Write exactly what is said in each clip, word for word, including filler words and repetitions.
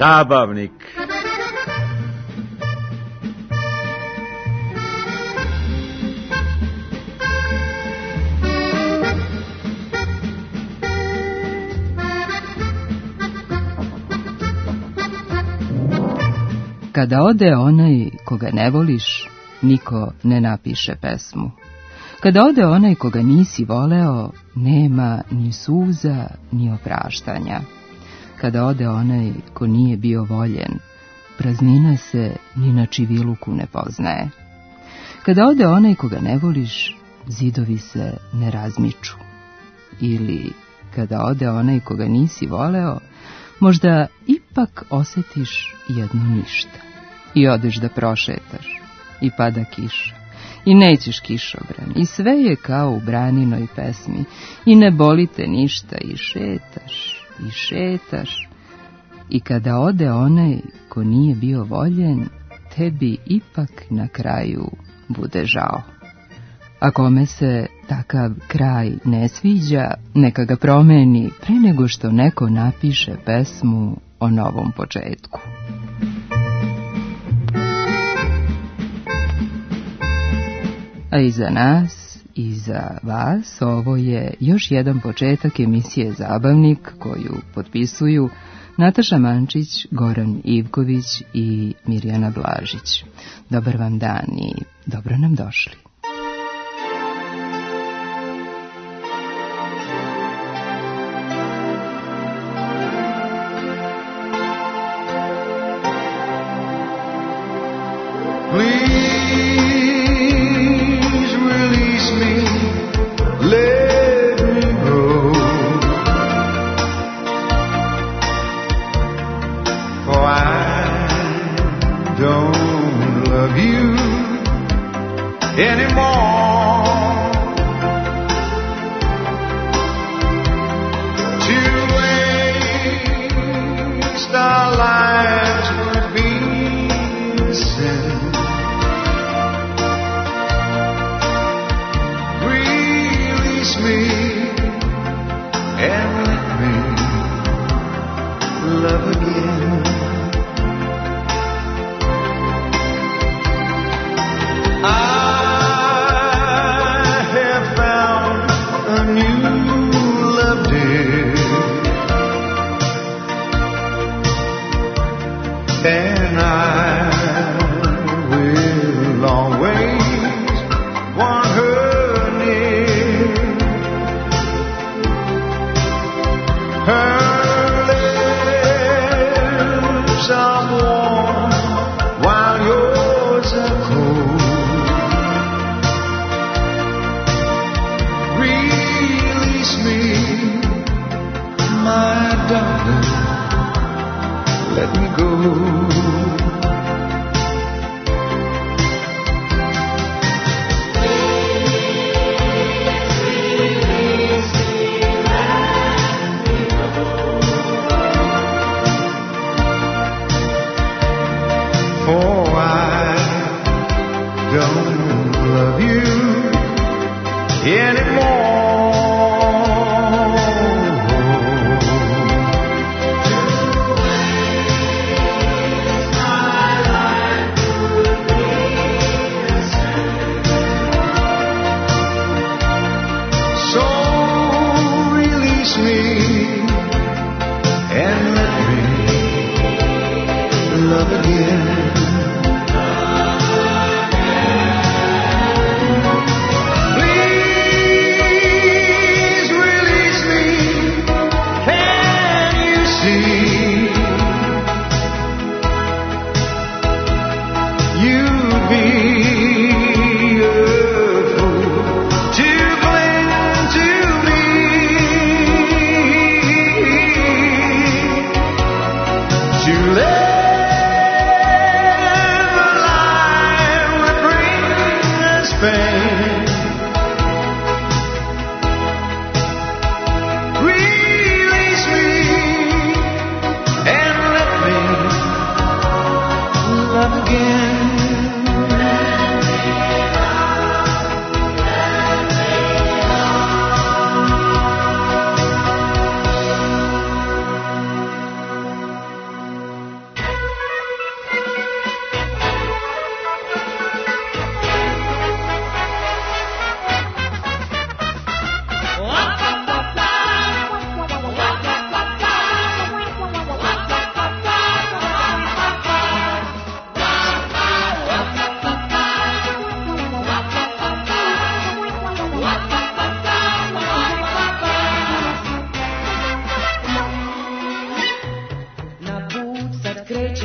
Zabavnik. Kada ode onaj koga ne voliš, niko ne napiše pesmu. Kada ode onaj koga nisi voleo, nema ni suza, ni opraštanja. Kada ode onaj ko nije bio voljen, praznina se ni na čiviluku ne poznaje. Kada ode onaj koga ne voliš, zidovi se ne razmiču. Ili, kada ode onaj koga nisi voleo, možda ipak osetiš jedno ništa. I odeš da prošetaš, i pada kiša, i nećeš kišobran, i sve je kao u Braninoj pesmi, i ne boli te ništa, i šetaš, i šetaš. I kada ode onaj ko nije bio voljen, tebi ipak na kraju bude žao. A kome se takav kraj ne sviđa, neka ga promeni pre nego što neko napiše pesmu o novom početku. A i za nas i za vas ovo je još jedan početak emisije Zabavnik koju potpisuju Nataša Mančić, Goran Ivković i Mirjana Blažić. Dobar vam dan i dobro nam došli. To blend to me.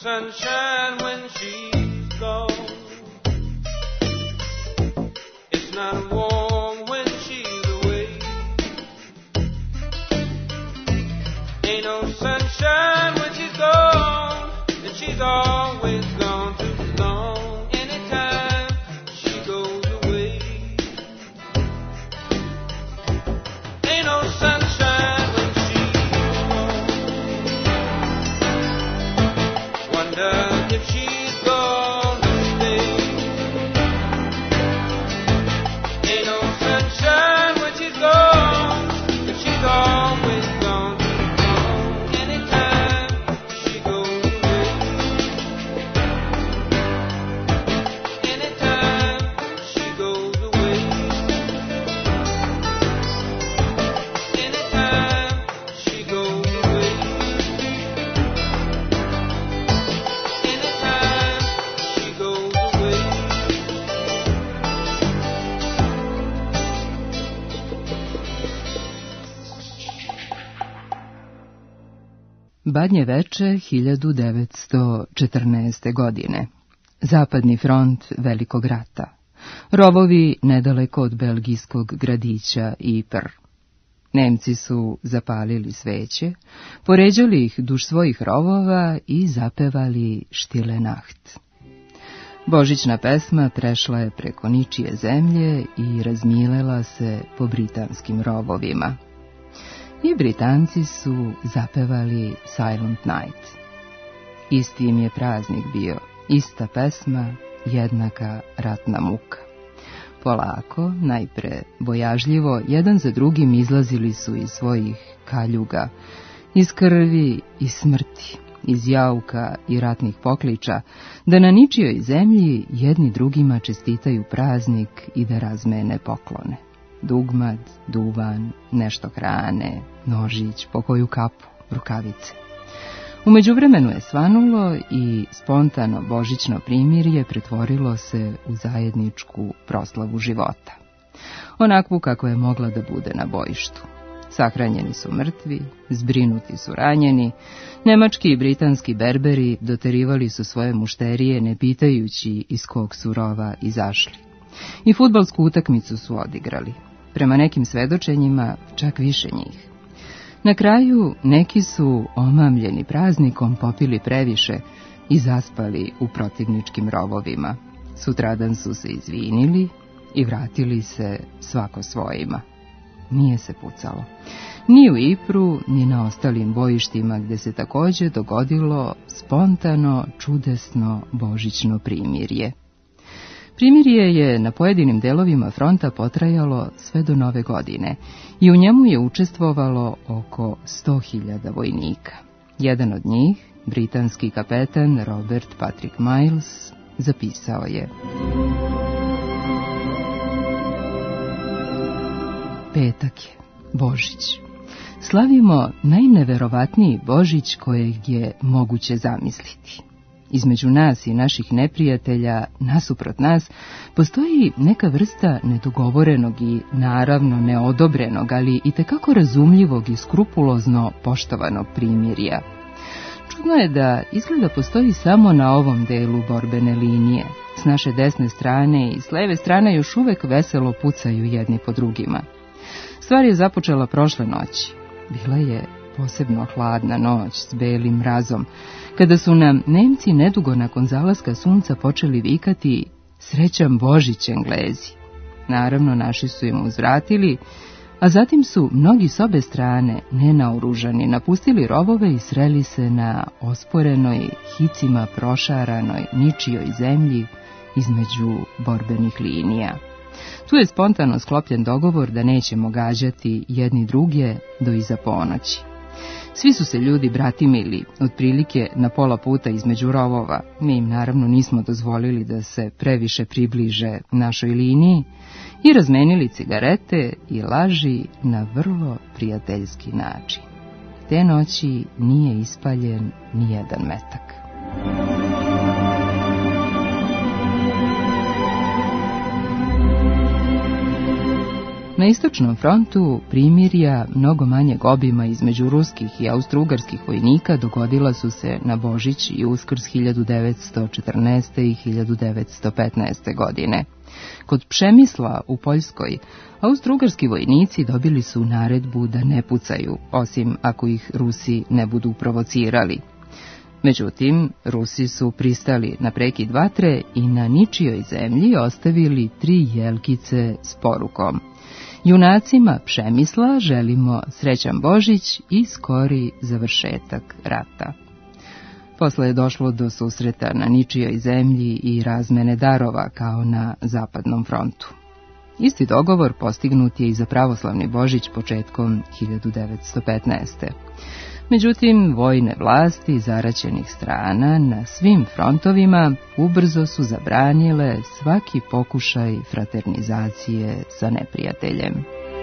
sunshine when she's gone. It's not warm when she's away. Ain't no sunshine when she's gone, and she's always gone too long. Anytime she goes away, ain't no sunshine when she's gone. Wonder if she's gonna stay. Ain't no sunshine when she's gone, and she's always gone too long. Anytime she goes away, anytime she goes away, anytime she goes away, anytime she goes away. Badnje veče hiljadu devetsto četrnaeste. godine. Zapadni front Velikog rata. Rovovi nedaleko od belgijskog gradića Ypres. Nemci su zapalili sveće, poređali ih duž svojih rovova i zapevali Stille Nacht. Božićna pesma prešla je preko ničije zemlje i razmilela se po britanskim rovovima. I Britanci su zapevali Silent Night. Isti im je praznik bio, ista pesma, jednaka ratna muka. Polako, najpre bojažljivo, jedan za drugim izlazili su iz svojih kaljuga, iz krvi i smrti, iz jauka i ratnih pokliča, da na ničijoj zemlji jedni drugima čestitaju praznik i da razmene poklone. Dugmad, duvan, nešto hrane, nožić, pokoju kapu, rukavice. U međuvremenu je svanulo i spontano božićno primirje pretvorilo se u zajedničku proslavu života. Onakvu kako je mogla da bude na bojištu. Sahranjeni su mrtvi, zbrinuti su ranjeni, nemački i britanski berberi doterivali su svoje mušterije ne pitajući iz kog su rova izašli. I fudbalsku utakmicu su odigrali. Prema nekim svedočenjima čak više njih. Na kraju neki su, omamljeni praznikom, popili previše i zaspali u protivničkim rovovima. Sutradan su se izvinili i vratili se svako svojima. Nije se pucalo. Ni u Ypresu, ni na ostalim bojištima gdje se također dogodilo spontano, čudesno božićno primirje. Primirje je na pojedinim delovima fronta potrajalo sve do Nove godine i u njemu je učestvovalo oko sto hiljada vojnika. Jedan od njih, britanski kapetan Robert Patrick Miles, zapisao je: Petak je, Božić. Slavimo najneverovatniji Božić kojeg je moguće zamisliti. Između nas i naših neprijatelja, nasuprot nas, postoji neka vrsta nedogovorenog i naravno neodobrenog, ali i tekako razumljivog i skrupulozno poštovanog primirja. Čudno je da izgleda postoji samo na ovom delu borbene linije. S naše desne strane i s leve strane još uvek veselo pucaju jedni po drugima. Stvar je započela prošle noći. Bila je posebno hladna noć s belim mrazom, kada su nam Nemci nedugo nakon zalaska sunca počeli vikati "Srećan Božić, Englezi". Naravno, naši su im uzvratili, a zatim su mnogi s obe strane, nenaoružani, napustili rovove i sreli se na osporenoj, hicima prošaranoj, ničijoj zemlji između borbenih linija. Tu je spontano sklopljen dogovor da nećemo gađati jedni druge do iza ponoći. Svi su se ljudi bratimili, otprilike na pola puta između rovova. Mi im naravno nismo dozvolili da se previše približe našoj liniji i razmenili cigarete i laži na vrlo prijateljski način. Te noći nije ispaljen ni jedan metak. Na istočnom frontu primirja mnogo manjeg obima između ruskih i austrougarskih vojnika dogodila su se na Božić i Uskrs hiljadu devetsto četrnaeste. i hiljadu devetsto petnaeste. godine. Kod Přemysla u Poljskoj, austrougarski vojnici dobili su naredbu da ne pucaju, osim ako ih Rusi ne budu provocirali. Međutim, Rusi su pristali na prekid vatre i na ničijoj zemlji ostavili tri jelkice s porukom: junacima Přemysla želimo srećan Božić i skori završetak rata. Posle je došlo do susreta na ničijoj zemlji i razmene darova kao na zapadnom frontu. Isti dogovor postignut je i za pravoslavni Božić početkom hiljadu devetsto petnaeste. Međutim, vojne vlasti zaraćenih strana na svim frontovima ubrzo su zabranile svaki pokušaj fraternizacije sa neprijateljem.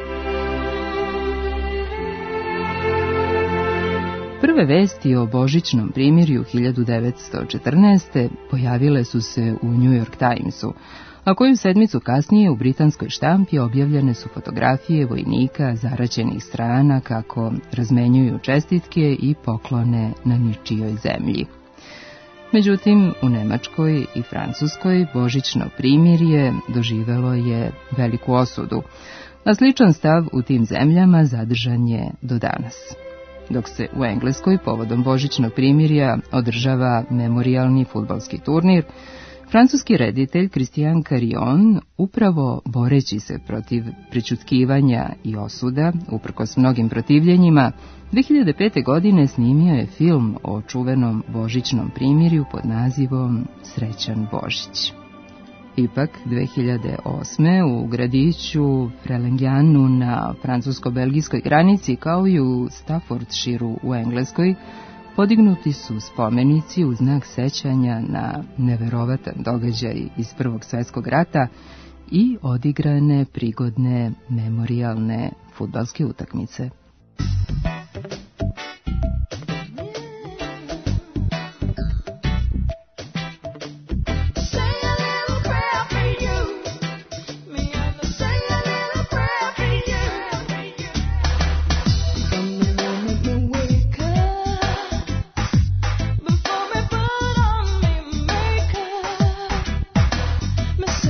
Prve vesti o božićnom primirju hiljadu devetsto četrnaeste. pojavile su se u New York Timesu, a koju sedmicu kasnije u britanskoj štampi objavljene su fotografije vojnika zaraćenih strana kako razmenjuju čestitke i poklone na ničijoj zemlji. Međutim, u Nemačkoj i Francuskoj božićno primirje doživelo je veliku osudu, a sličan stav u tim zemljama zadržan je do danas. Dok se u Engleskoj povodom božićnog primirja održava memorijalni fudbalski turnir, francuski reditelj Christian Carion, upravo boreći se protiv prećutkivanja i osuda, uprkos mnogim protivljenjima, dve hiljade pete. godine snimio je film o čuvenom božićnom primirju pod nazivom Srećan Božić. Ipak, dve hiljade osme. u gradiću Frelenganu na francusko-belgijskoj granici, kao i u Staffordshireu u Engleskoj, podignuti su spomenici u znak sećanja na neverovatan događaj iz Prvog svjetskog rata i odigrane prigodne memorijalne fudbalske utakmice.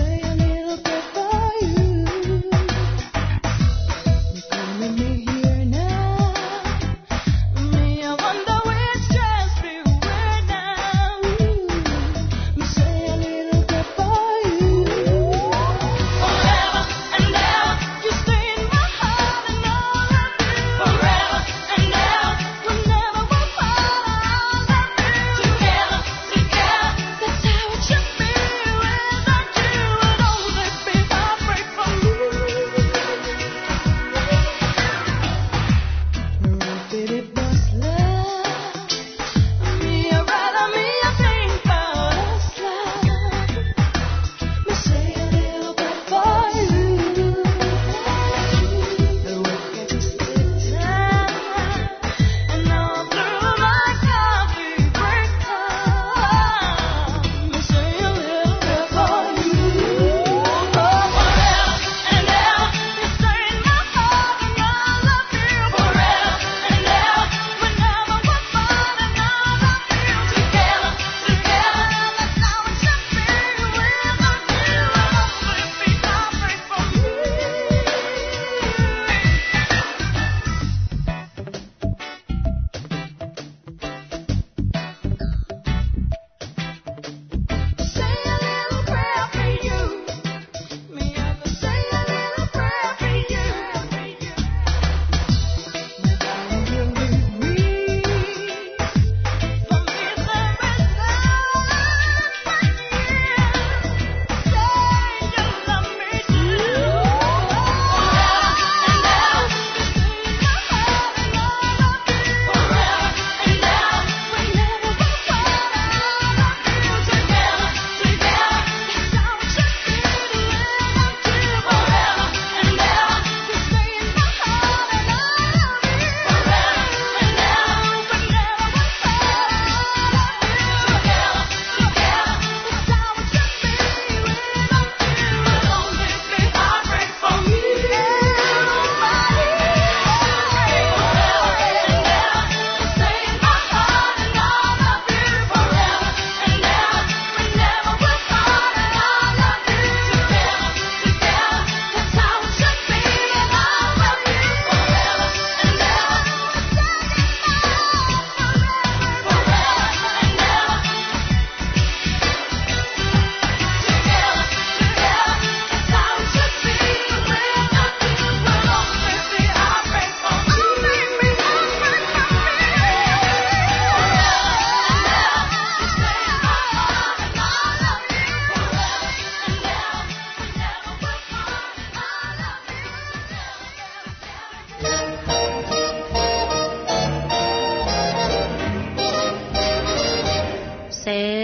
Here now.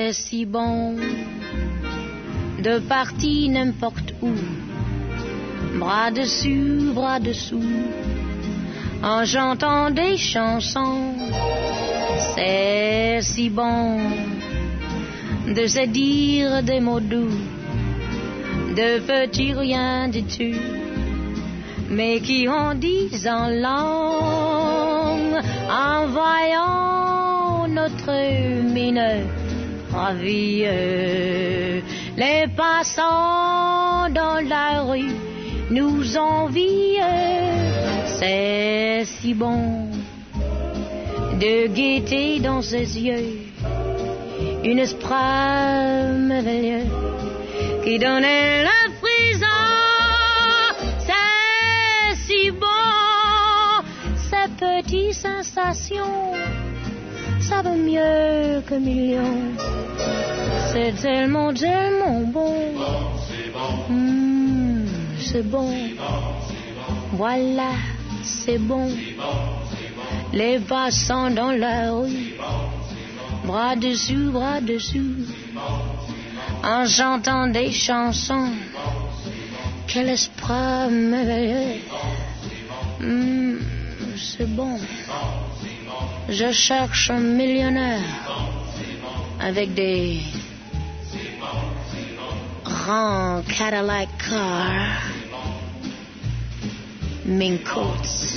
C'est si bon de partir n'importe où, bras dessus, bras dessous, en chantant des chansons. C'est si bon de se dire des mots doux, de petits rien du tout, mais qui en disent en langue, en voyant notre mine ravie. Les passants dans la rue nous envient. C'est si bon de guetter dans ses yeux une espoir merveilleux qui donnait la frisson. C'est si bon, ces petites sensations, ça vaut mieux que millions. C'est tellement, tellement bon. Mmh, c'est bon. Voilà, c'est bon. Les passants dans la rue, bras dessus, bras dessous, en chantant des chansons. Quel esprit merveilleux. Mmh, c'est bon. Je cherche un millionnaire avec des grands Cadillac cars, mink coats,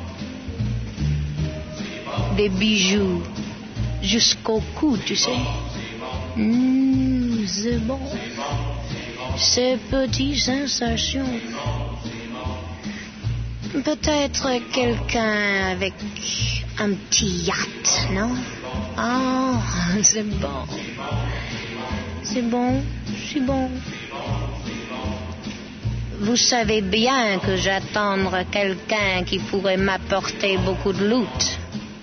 des bijoux jusqu'au cou, tu sais. Mmh, c'est bon. Ces petites sensations. Peut-être quelqu'un avec un petit yacht, non? Oh, c'est bon. C'est bon, c'est bon. Vous savez bien que j'attends quelqu'un qui pourrait m'apporter beaucoup de loot.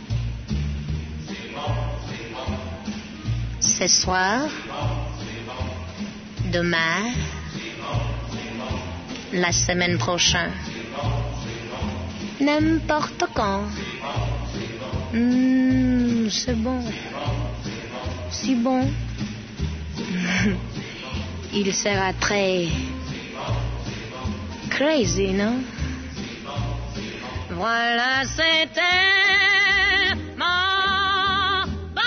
Ce soir, demain, la semaine prochaine, n'importe quand. Mmh, c'est bon, si bon. Il sera très crazy, non? Voilà, c'était mon bon.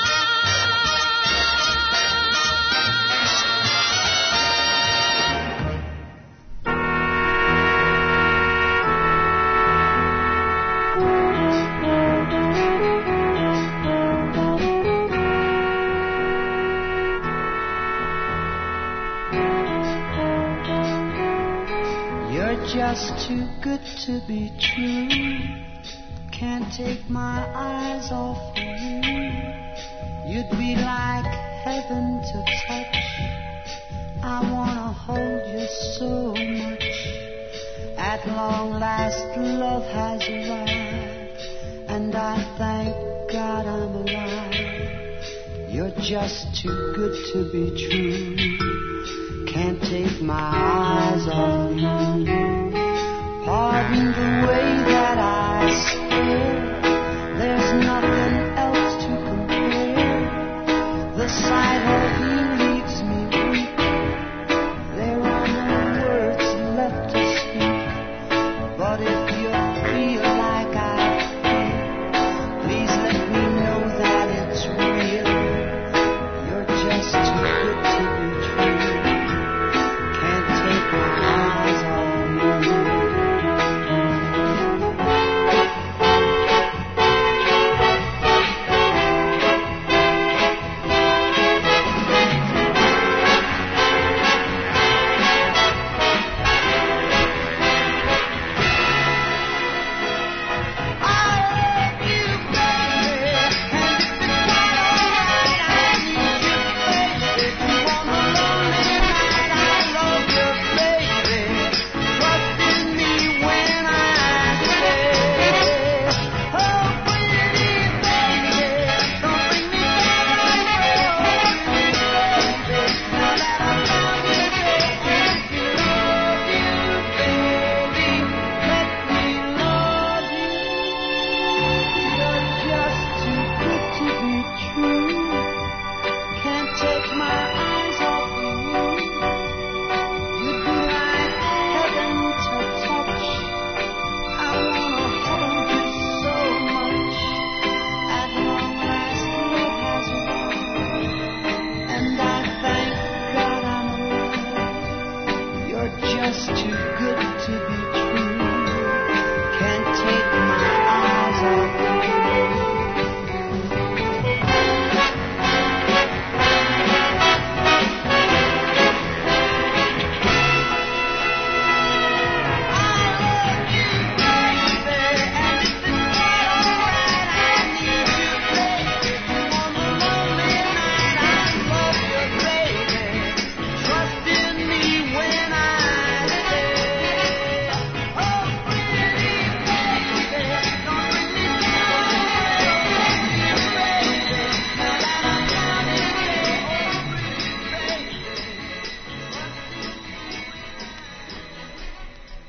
Just too good to be true. Can't take my eyes off of you. You'd be like heaven to touch. I wanna hold you so much. At long last love has arrived, and I thank God I'm alive. You're just too good to be true. Can't take my eyes off you. Pardon the way that I stare. There's nothing else to compare. The sight of you leaves me weak. There are no words left to speak. But if you feel like I feel, please let me know that it's real. You're just too good to be true. Can't take my eyes off you.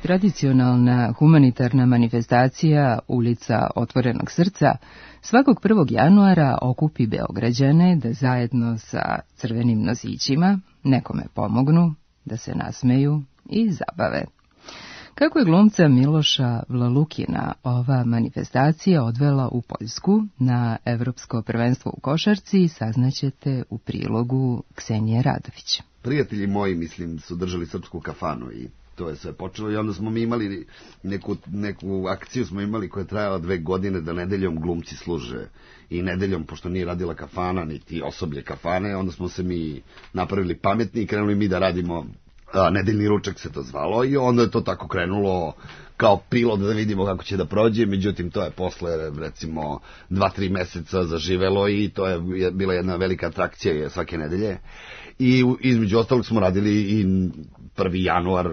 tradicionalna humanitarna manifestacija Ulica otvorenog srca svakog prvog januara okupi Beograđane da zajedno sa crvenim nosićima nekome pomognu, da se nasmeju i zabave. Kako je glumca Miloša Vlalukina ova manifestacija odvela u Poljsku na Evropsko prvenstvo u košarci, saznaćete u prilogu Ksenije Radović. Prijatelji moji, mislim, su držali srpsku kafanu i to je sve počelo i onda smo mi imali neku, neku akciju smo imali koja je trajala dve godine da nedeljom glumci služe i nedeljom, pošto nije radila kafana niti osoblje kafane, onda smo se mi napravili pametni i krenuli mi da radimo a, nedeljni ručak se to zvalo i onda je to tako krenulo kao pilot da vidimo kako će da prođe, međutim to je posle recimo dva, tri meseca zaživelo i to je bila jedna velika atrakcija svake nedelje. I između ostalog smo radili i prvi januar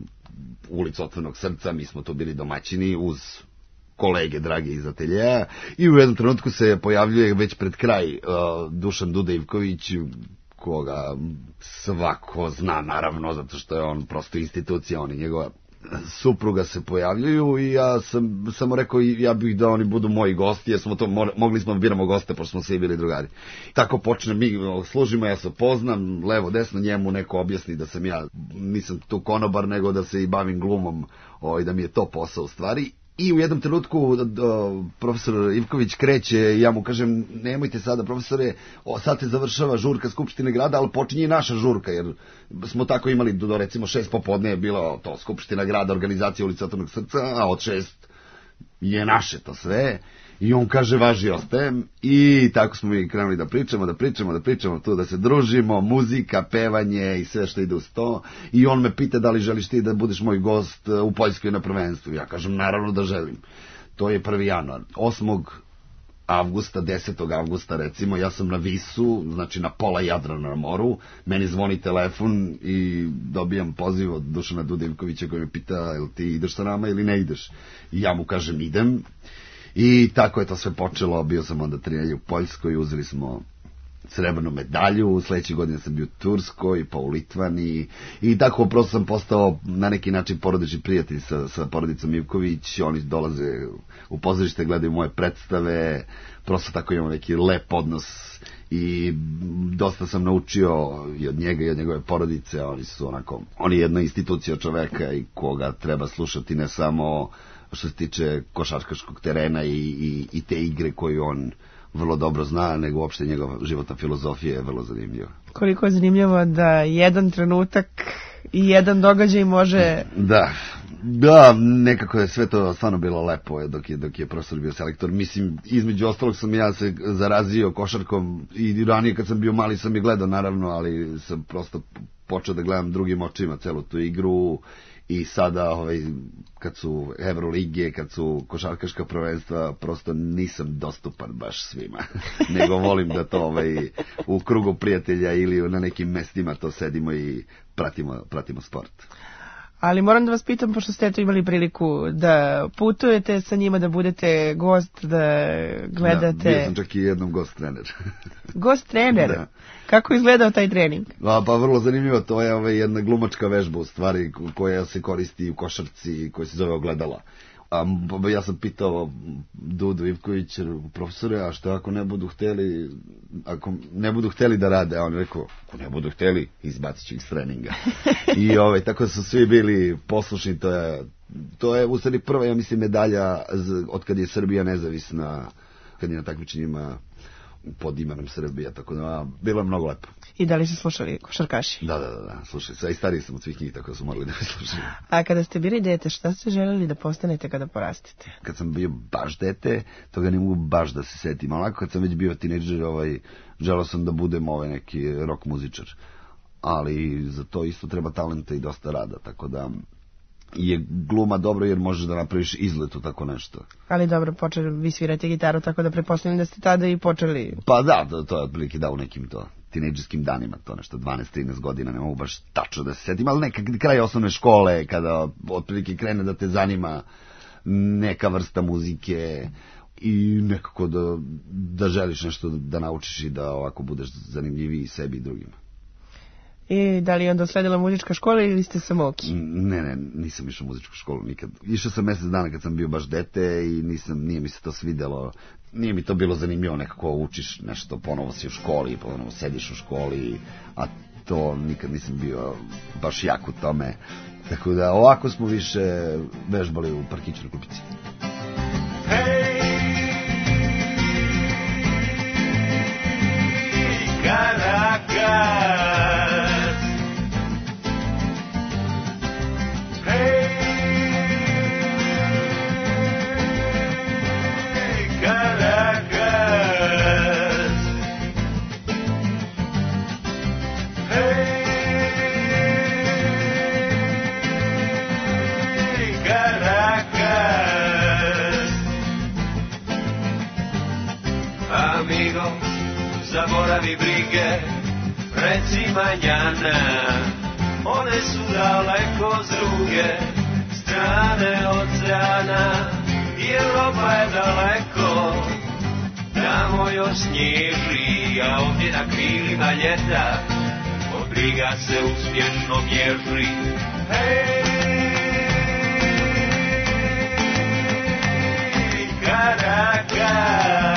Ulica otvorenog srca, mi smo to bili domaćini uz kolege drage iz ateljeja i u jednom trenutku se pojavljuje već pred kraj uh, Dušan Duda Ivković, koga svako zna naravno, zato što je on prosto institucija, on i njegova supruga se pojavljuju i ja sam samo rekao ja bih da oni budu moji gosti, jer smo to mogli smo biramo goste, pošto smo svi bili drugari. Tako počne, mi služimo, ja se poznam, levo, desno, njemu neko objasni da sam ja, nisam tu konobar, nego da se i bavim glumom, o, i da mi je to posao u stvari. I u jednom trenutku do, profesor Ivković kreće i ja mu kažem, nemojte sada profesore, o, sad se završava žurka Skupštine grada, ali počinje i naša žurka, jer smo tako imali do, do recimo šest popodne je bilo to Skupština grada, organizacija Ulica otvorenog srca, a od šest je naše to sve. I on kaže, važi, ostajem. I tako smo mi krenuli da pričamo, da pričamo, da pričamo tu, da se družimo, muzika, pevanje i sve što ide uz to. I on me pita da li želiš ti da budeš moj gost u Poljskoj na prvenstvu. Ja kažem, naravno da želim. To je prvi januar. osmog avgusta, desetog avgusta recimo, ja sam na Visu, znači na pola Jadrana na moru, meni zvoni telefon i dobijam poziv od Dušana Dudivkovića koji me pita, jel ti ideš sa nama ili ne ideš? I ja mu kažem, idem. I tako je to sve počelo, bio sam onda tri nedelje u Poljskoj, uzeli smo srebrnu medalju, sledeće godine sam bio u Turskoj, pa u Litvani i tako prosto sam postao na neki način porodični prijatelj sa, sa porodicom Ivković, oni dolaze u pozorište, gledaju moje predstave, prosto tako imamo neki lep odnos i dosta sam naučio i od njega i od njegove porodice, oni su onako, on je jedna institucija čoveka i koga treba slušati ne samo što se tiče košarkaškog terena i, i, i te igre koju on vrlo dobro zna, nego uopšte njegova životna filozofija je vrlo zanimljiva. Koliko je zanimljivo da jedan trenutak i jedan događaj može... Da, da, nekako je sve to stvarno bilo lepo dok je, dok je profesor bio selektor. Mislim, između ostalog sam ja se zarazio košarkom i ranije kad sam bio mali sam je gledao naravno, ali sam prosto počeo da gledam drugim očima celu tu igru. I sada, ovaj, kad su Evrolige, kad su košarkaška prvenstva, prosto nisam dostupan baš svima. Nego volim da to ovaj, u krugu prijatelja ili na nekim mestima to sedimo i pratimo, pratimo sport. Ali moram da vas pitam, pošto ste to imali priliku da putujete sa njima, da budete gost, da gledate... Da, bio sam čak i jednom gost trener. Gost trener? Da. Kako je izgledao taj trening? A, pa vrlo zanimljivo, to je ovaj, jedna glumačka vežba u stvari koja se koristi u košarci, koja se zove ogledala. A, ja sam pitao Dudu Ivković, profesore, a što ako ne budu hteli, ako ne budu hteli da rade, a on je rekao, ako ne budu hteli, izbacit ću ih s treninga. I ovaj, tako su svi bili poslušni, to je, to je u stvari prva, ja mislim, medalja od kad je Srbija nezavisna, kad je na takmičenjima pod imenom Srbija, tako da bilo je mnogo lepo. I da li su slušali košarkaši? Da, da, da, da slušali. Sve i stariji sam od svih njih, tako da su morali da me slušali. A kada ste bili dete, šta ste želeli da postanete kada porastete? Kad sam bio baš dete, toga ne mogu baš da se setim. Onako kad sam već bio tinejdžer, ovaj, želeo sam da budem ovaj neki rock muzičar. Ali za to isto treba talenta i dosta rada, tako da je gluma dobro jer možeš da napraviš izlet u tako nešto. Ali dobro, počeli vi svirate gitaru, tako da pretpostavljam da ste tada i počeli... Pa da, to, to je otprilike da u nekim to tinejdžerskim danima, to nešto dvanaest trinaest godina, ne mogu baš tačno da se setim, ali neka kraj osnovne škole, kada otprilike krene da te zanima neka vrsta muzike i nekako da, da želiš nešto da naučiš i da ovako budeš zanimljiviji sebi i drugima. I da li je onda usledila muzička škola ili ste samoki? Ne, ne, nisam išao u muzičku školu nikad. Išao sam mjesec dana kad sam bio baš dete i nisam, nije mi se to svidjelo. Nije mi to bilo zanimljivo, nekako učiš nešto, ponovo si u školi, ponovo sediš u školi, a to nikad nisam bio baš jak u tome. Tako da ovako smo više vežbali u parkiću na klupici. Hey, Caracas. Hey, Caracas. Hey, Caracas. Amigo, zaboravi brige, reci mañana, one su daleko s druge strane oceana i Europa je daleko, tamo još snježi, a ovdje na krilima ljeta od briga se uspješno bježi. Hej, Caracas.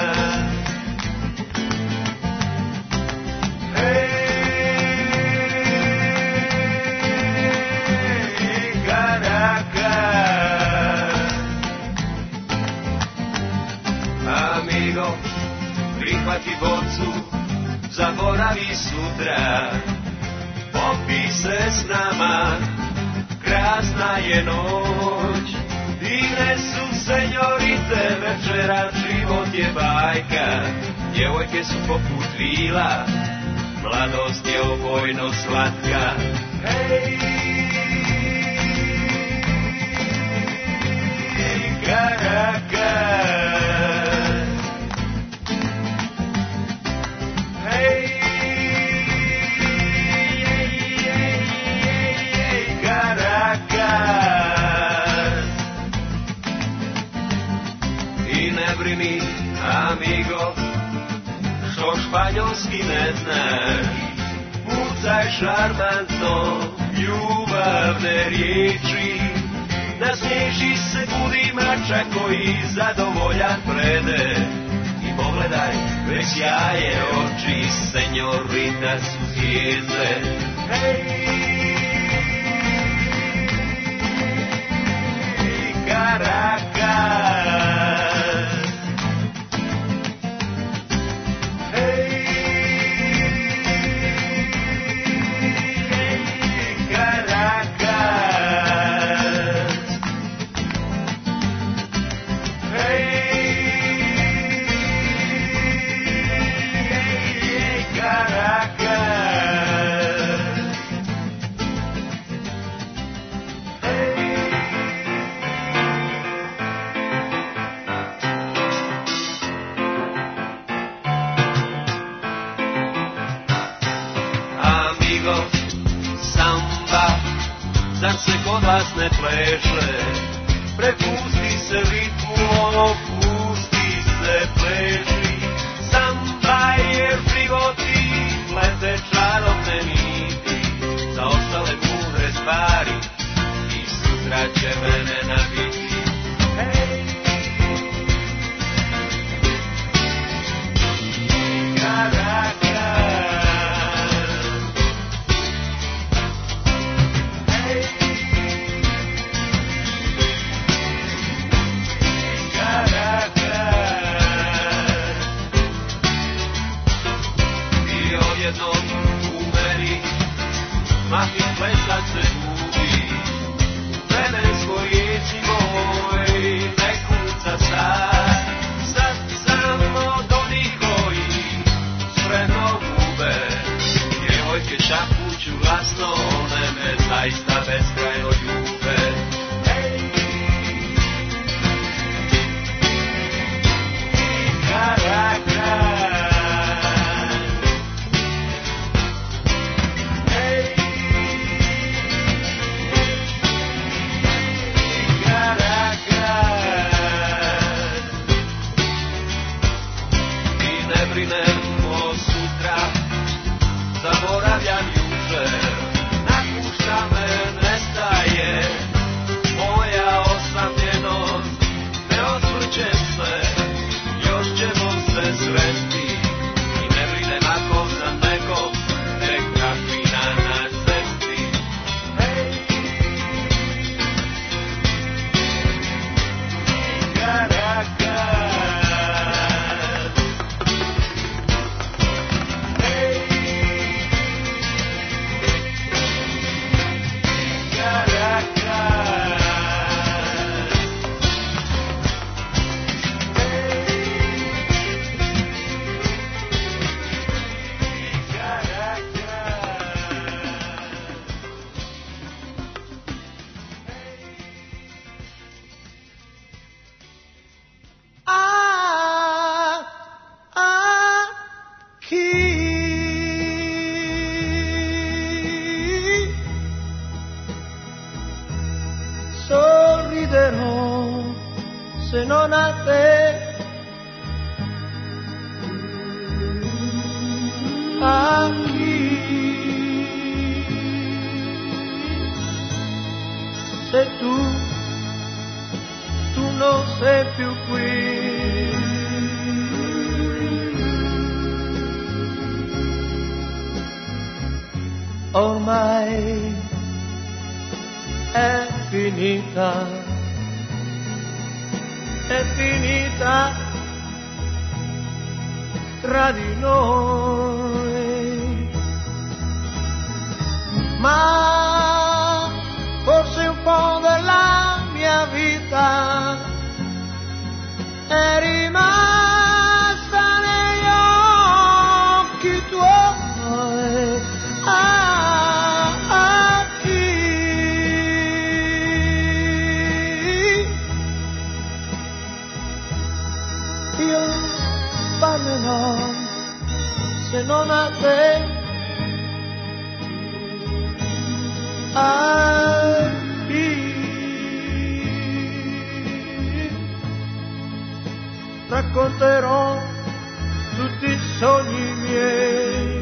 Prihvati bocu, zaboravi sutra, popij se s nama, krasna je noć. Divne su senjorite, večera život je bajka, djevojke su poput vila, mladost je opojno slatka. Hej, Caracas. Amigo, što španjolski ne znaš, pucaj šarmantno ljubavne riječi, nasmiješi se, budi mačak koji zadovoljan prede i pogledaj, već jaje oči, senjorita su zvijezde. Hej, Caracas. Zar se kod vas ne pleše, prepusti se ritmu, opusti se pleši. Samba je životi, plete čarobne niti, za ostale mudre stvari i sutra će mene nabiti. Hej, Caracas. Mahim plesat se gubi, vremensko riječi moj ne kuca sad. Sad sam od onih koji spremno gube, djevojke šapuću glasno, one me zaista beskrajno ljube. Hej, Caracas. Zaboravljam jučer. večer, napušta me, nestaje, moja osamljenost, ne osvrćem se, još ćemo se sresti i ne brinem ako za nekog, neka fina na cesti. Hej, Caracas, hey, Caracas, Ah, aquí sorriderò se non a te. Aquí se tu tu non sei più qui. Ormai è finita, è finita tra di noi, ma forse un po' della mia vita è rimasta negli occhi tuoi. Ah, aquí io parlerò se non a te. Racconterò tutti i sogni miei.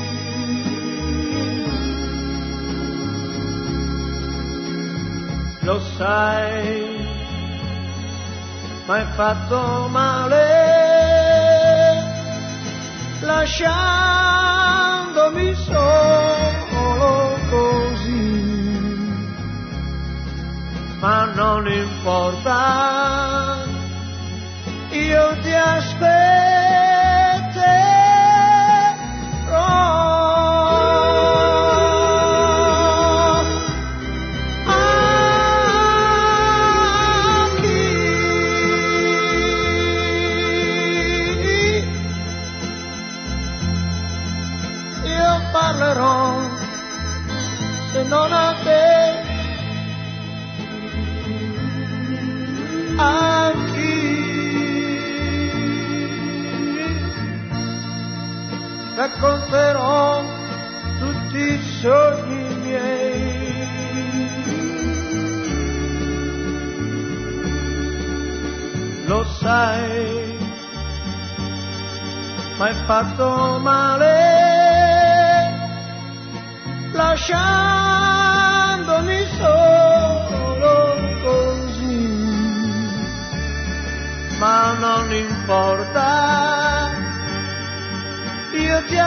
Lo sai, m'hai fatto male, lasciandomi solo così. Ma non importa, io ti aspetterò. Aquí io parlerò se non a te. Aquí racconterò tutti i sogni miei. Lo sai, m'hai fatto male, lasciandomi solo così. Ma non importa, io ti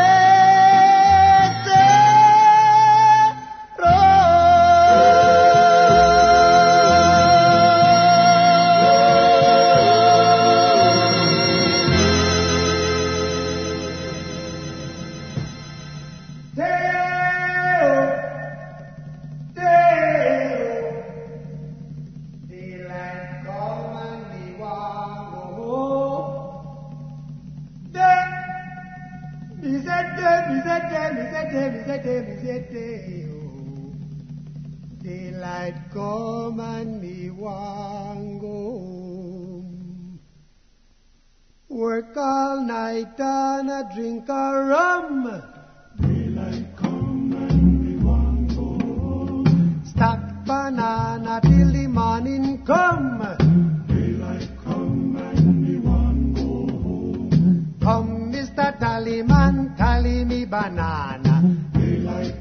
Daylight come and me want go home. Work all night and a drink a rum. Daylight come and me want go home. Stack banana till the morning come. Daylight come and me want go home. Come, Mister Tallyman, tally me banana. Daylight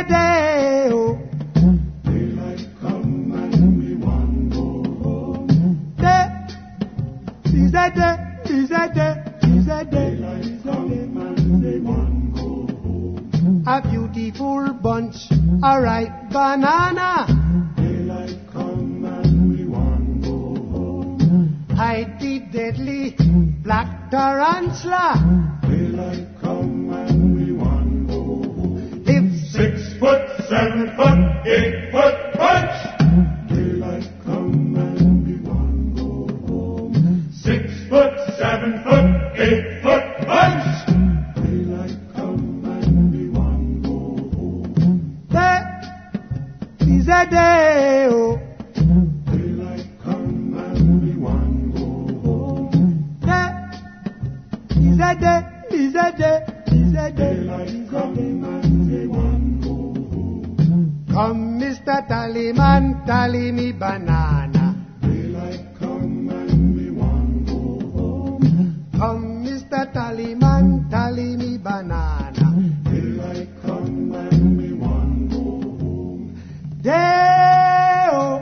a day, oh. Daylight come and we want go home. Day is a day, is a day, is a day. Daylight come and they want go home. A beautiful bunch, a ripe banana. Daylight come and we want go home. Hide the deadly black tarantula. Daylight come and we want go home. If Six foot, seven foot, eight foot punch. Daylight come and we want go home. Six foot, seven foot, eight foot punch. Daylight come and we want go home. day is a day, oh. Daylight come and we want go home. Day is a day, is a day, is a day, Daylight is a come day. and we want go home. Come, Mister Tallyman, tally me banana. Daylight come and we want go home. Come, Mister Tallyman, tally me banana. Daylight come and we want go home. Day-o,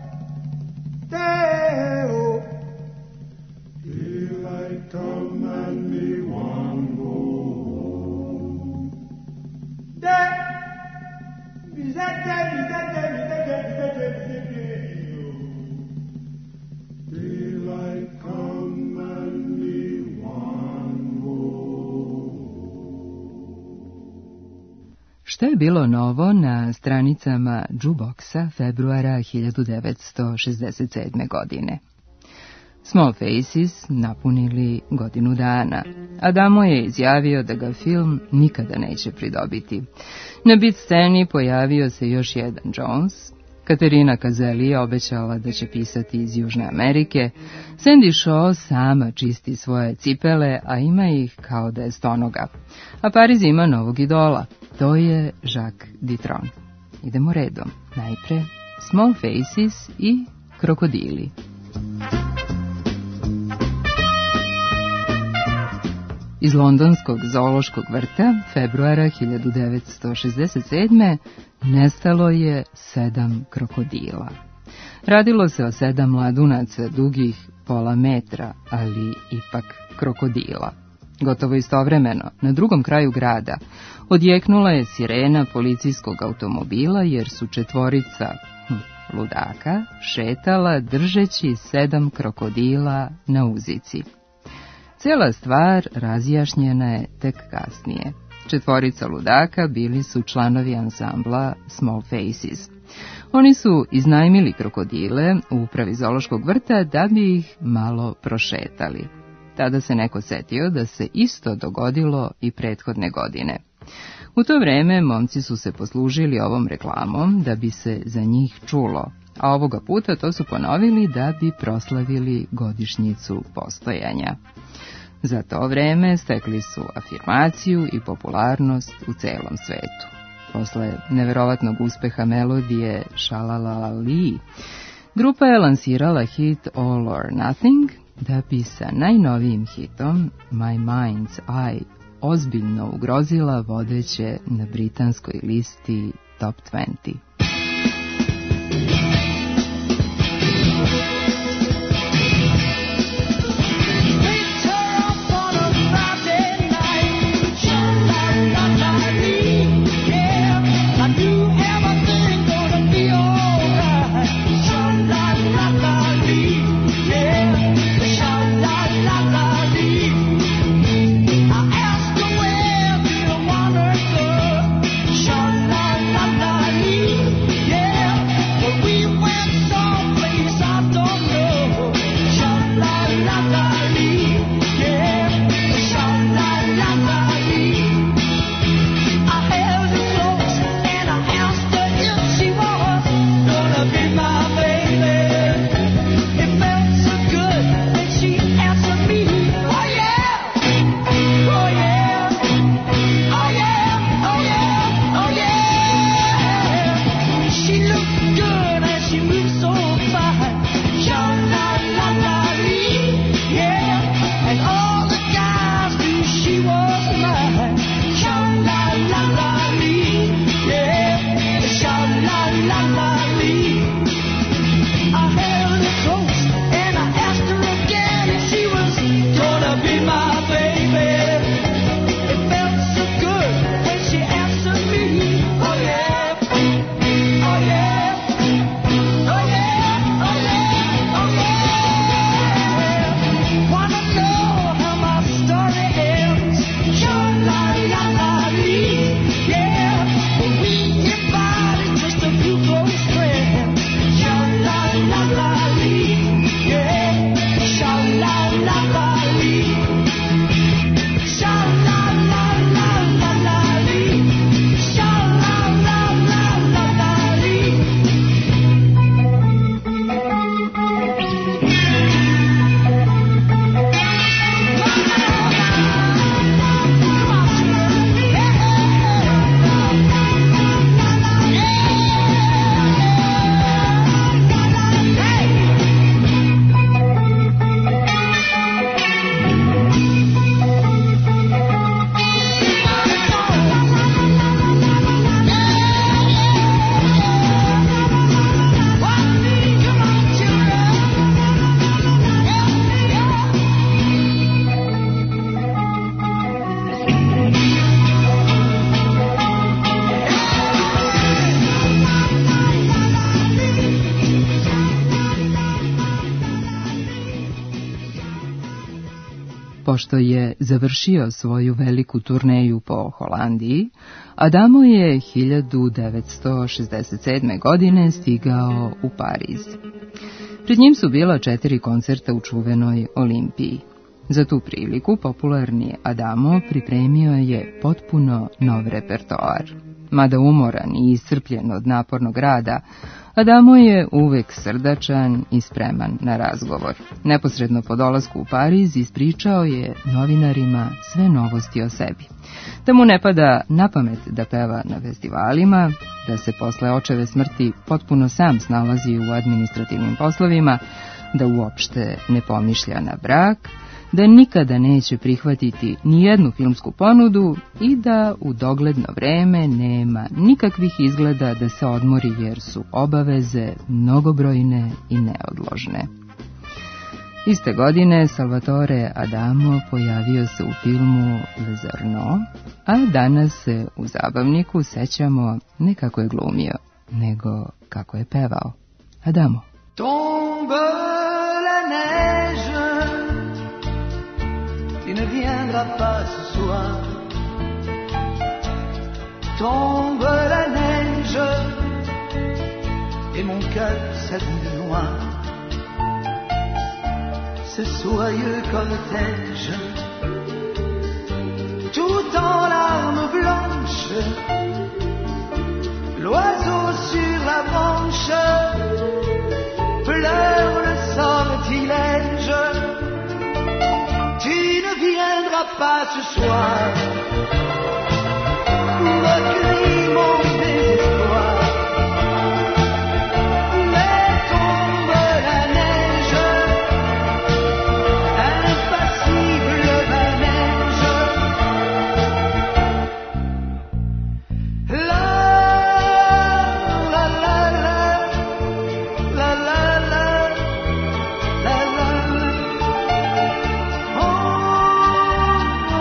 day-o. Daylight come and we want go home. Day is a day, is a day, is a day, is a day, is a day. Daylight come and we want go Šta je bilo novo na stranicama Jukeboxa februara hiljadu devetsto šezdeset sedme. godine? Small Faces napunili godinu dana. Adamo je izjavio da ga film nikada neće pridobiti. Na bit sceni pojavio se još jedan Jones. Katerina Kazeli je obećala da će pisati iz Južne Amerike. Sandy Shaw sama čisti svoje cipele, a ima ih kao da je stonoga. A Pariz ima novog idola. To je Jacques Dutronc. Idemo redom. Najpre Small Faces i Krokodili. Iz londonskog zoološkog vrta februara hiljadu devetsto šezdeset sedme. nestalo je sedam krokodila. Radilo se o sedam mladunaca dugih pola metra, ali ipak krokodila. Gotovo istovremeno, na drugom kraju grada, odjeknula je sirena policijskog automobila jer su četvorica hm, ludaka šetala držeći sedam krokodila na uzici. Cijela stvar razjašnjena je tek kasnije. Četvorica ludaka bili su članovi ansambla Small Faces. Oni su iznajmili krokodile u upravi zoološkog vrta da bi ih malo prošetali. Tada se neko setio da se isto dogodilo i prethodne godine. U to vreme momci su se poslužili ovom reklamom da bi se za njih čulo, a ovoga puta to su ponovili da bi proslavili godišnjicu postojanja. Za to vreme stekli su afirmaciju i popularnost u celom svetu. Posle neverovatnog uspeha melodije Šalalali, grupa je lansirala hit All or Nothing, da bi sa najnovijim hitom My Mind's Eye ozbiljno ugrozila vodeće na britanskoj listi Top dvadeset. We pošto je završio svoju veliku turneju po Holandiji, Adamo je hiljadu devetsto šezdeset sedme. godine stigao u Pariz. Pred njim su bila četiri koncerta u čuvenoj Olimpiji. Za tu priliku popularni Adamo pripremio je potpuno nov repertoar. Mada umoran i iscrpljen od napornog rada, Adamo je uvek srdačan i spreman na razgovor. Neposredno po dolasku u Pariz ispričao je novinarima sve novosti o sebi. Da mu ne pada na pamet da peva na festivalima, da se posle očeve smrti potpuno sam snalazi u administrativnim poslovima, da uopšte ne pomišlja na brak, da nikada neće prihvatiti ni jednu filmsku ponudu i da u dogledno vreme nema nikakvih izgleda da se odmori jer su obaveze mnogobrojne i neodložne. Iste godine Salvatore Adamo pojavio se u filmu Les Arnaud, a danas se u zabavniku sećamo ne kako je glumio, nego kako je pevao. Adamo. Tombe la neige, tu ne viendras pas ce soir. Tombe la neige, et mon cœur s'habille noir. Ce soyeux cortège, tout en larmes blanches, l'oiseau sur la branche pleure le sortilège. Tu ne viendras pas ce soir, recueillir mon désespoir. Mais tombe la neige, impassible ma neige. La la la la, la la la, la la la. Oh, oh,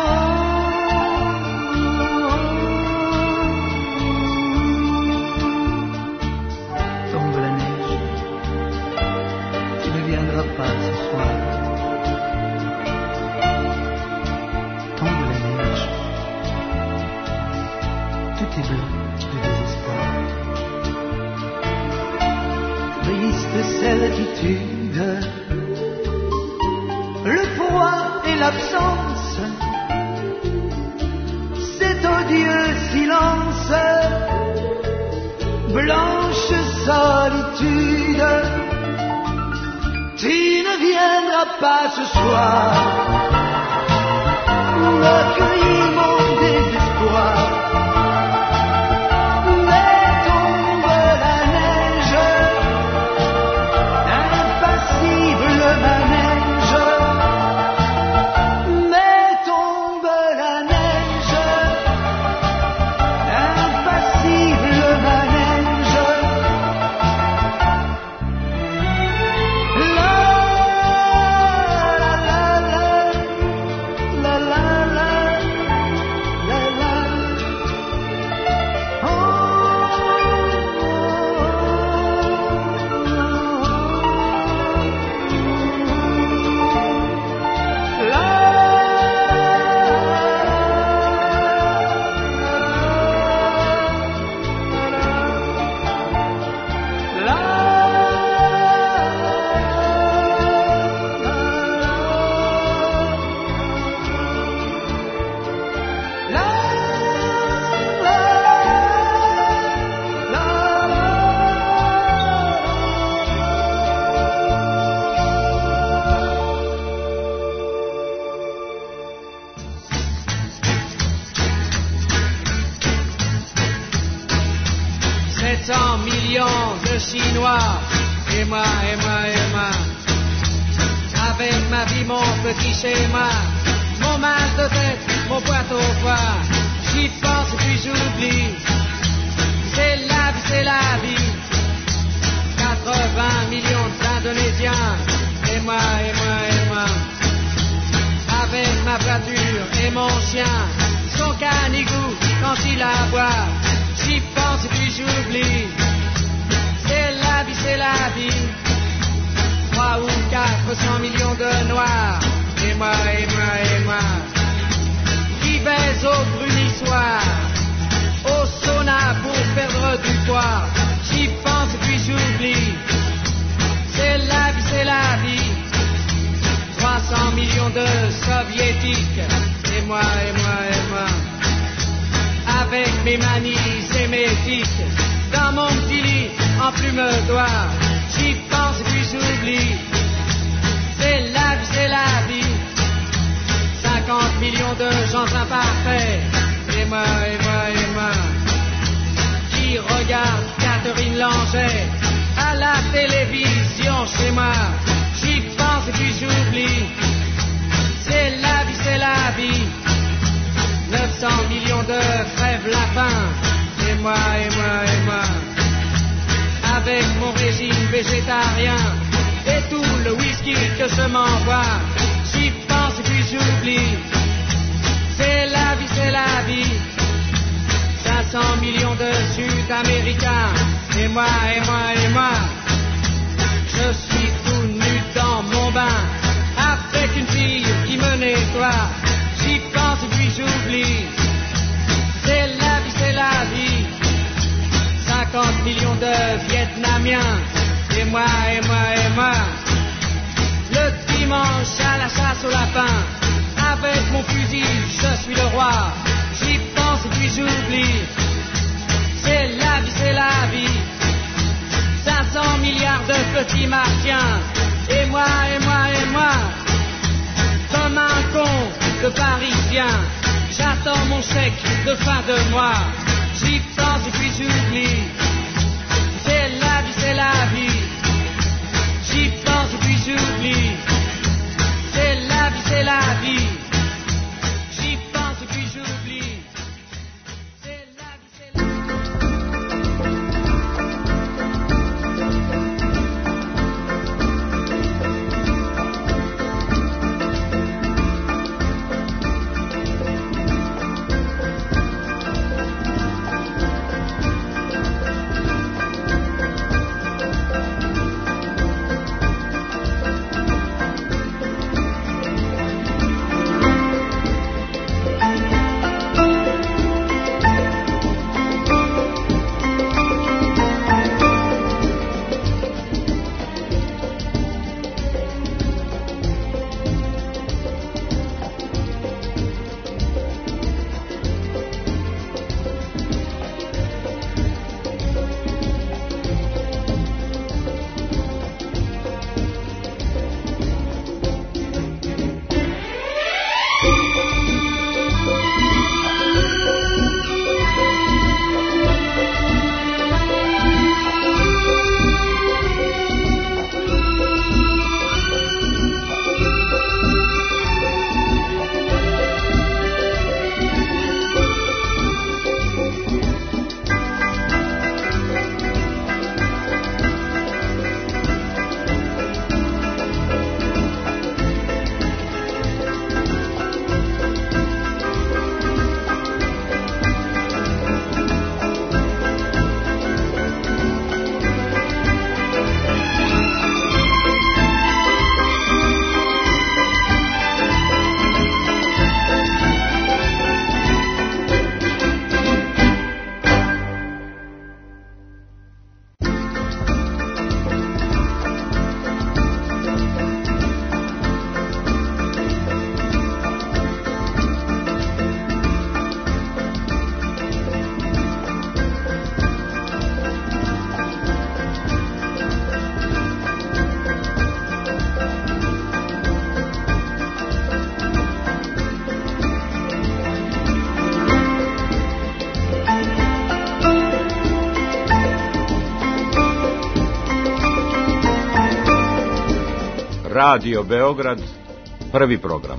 oh. Tombe la neige, tu ne viendras pas ce soir. Tombe la neige, tout est blanc de désespoir. Triste certitude, le froid et l'absence, cet odieux silence, blanche solitude. Tu ne viendras pas ce soir, recueillir mon désespoir. Mais tombe la neige, impassible ma neige. Mais tombe la neige, impassible ma neige. La la la la, la la la, la la. Oh, sept cents millions de Chinois, et moi, et moi, et moi. Avec ma vie, mon petit schéma, mon mal de tête, mon boîte au foie, j'y pense et puis j'oublie. C'est la vie, c'est la vie. quatre-vingts millions d'Indonésiens, et moi, et moi, et moi. Avec ma voiture et mon chien, son canigou quand il aboie, j'y pense et puis j'oublie. C'est la vie, c'est la vie. Trois ou quatre cents millions de noirs, et moi, et moi, et moi, qui baise au brunissoir, au sauna pour perdre du poids. J'y pense et puis j'oublie. C'est la vie, c'est la vie. trois cents millions de soviétiques. Et moi, et moi, et moi, avec mes manies et mes tics, dans mon petit lit en plume d'oie. J'y pense et puis j'oublie. C'est la vie, c'est la vie. cinquante millions de gens imparfaits. Et moi, et moi, et moi, qui regarde Catherine Langer à la télévision chez moi. J'y pense et puis j'oublie. C'est la vie, c'est la vie. neuf cents millions de crèves la faim. Et moi, et moi, et moi, avec mon régime végétarien et tout le whisky que je m'envoie. J'y pense et puis j'oublie. C'est la vie, c'est la vie. cinq cents millions de Sud-Américains. Et moi, et moi, et moi, je suis tout nu dans mon bain, avec une fille qui me nettoie. J'y pense et puis j'oublie. C'est la vie, c'est la vie. cinquante millions de Vietnamiens. Et moi, et moi, et moi, le dimanche à la chasse au lapin, avec mon fusil, je suis le roi. J'y pense et puis j'oublie. C'est la vie, c'est la vie. cinq cents milliards de petits martiens. Et moi, et moi, et moi, comme un con de Parisien, j'attends mon chèque de fin de mois. J'y pense et puis j'oublie. C'est la vie, c'est la vie. J'y pense et puis j'oublie. C'est la vie, c'est la vie. J'y pense et puis j'oublie. C'est la vie, c'est la vie. Radio Beograd, prvi program.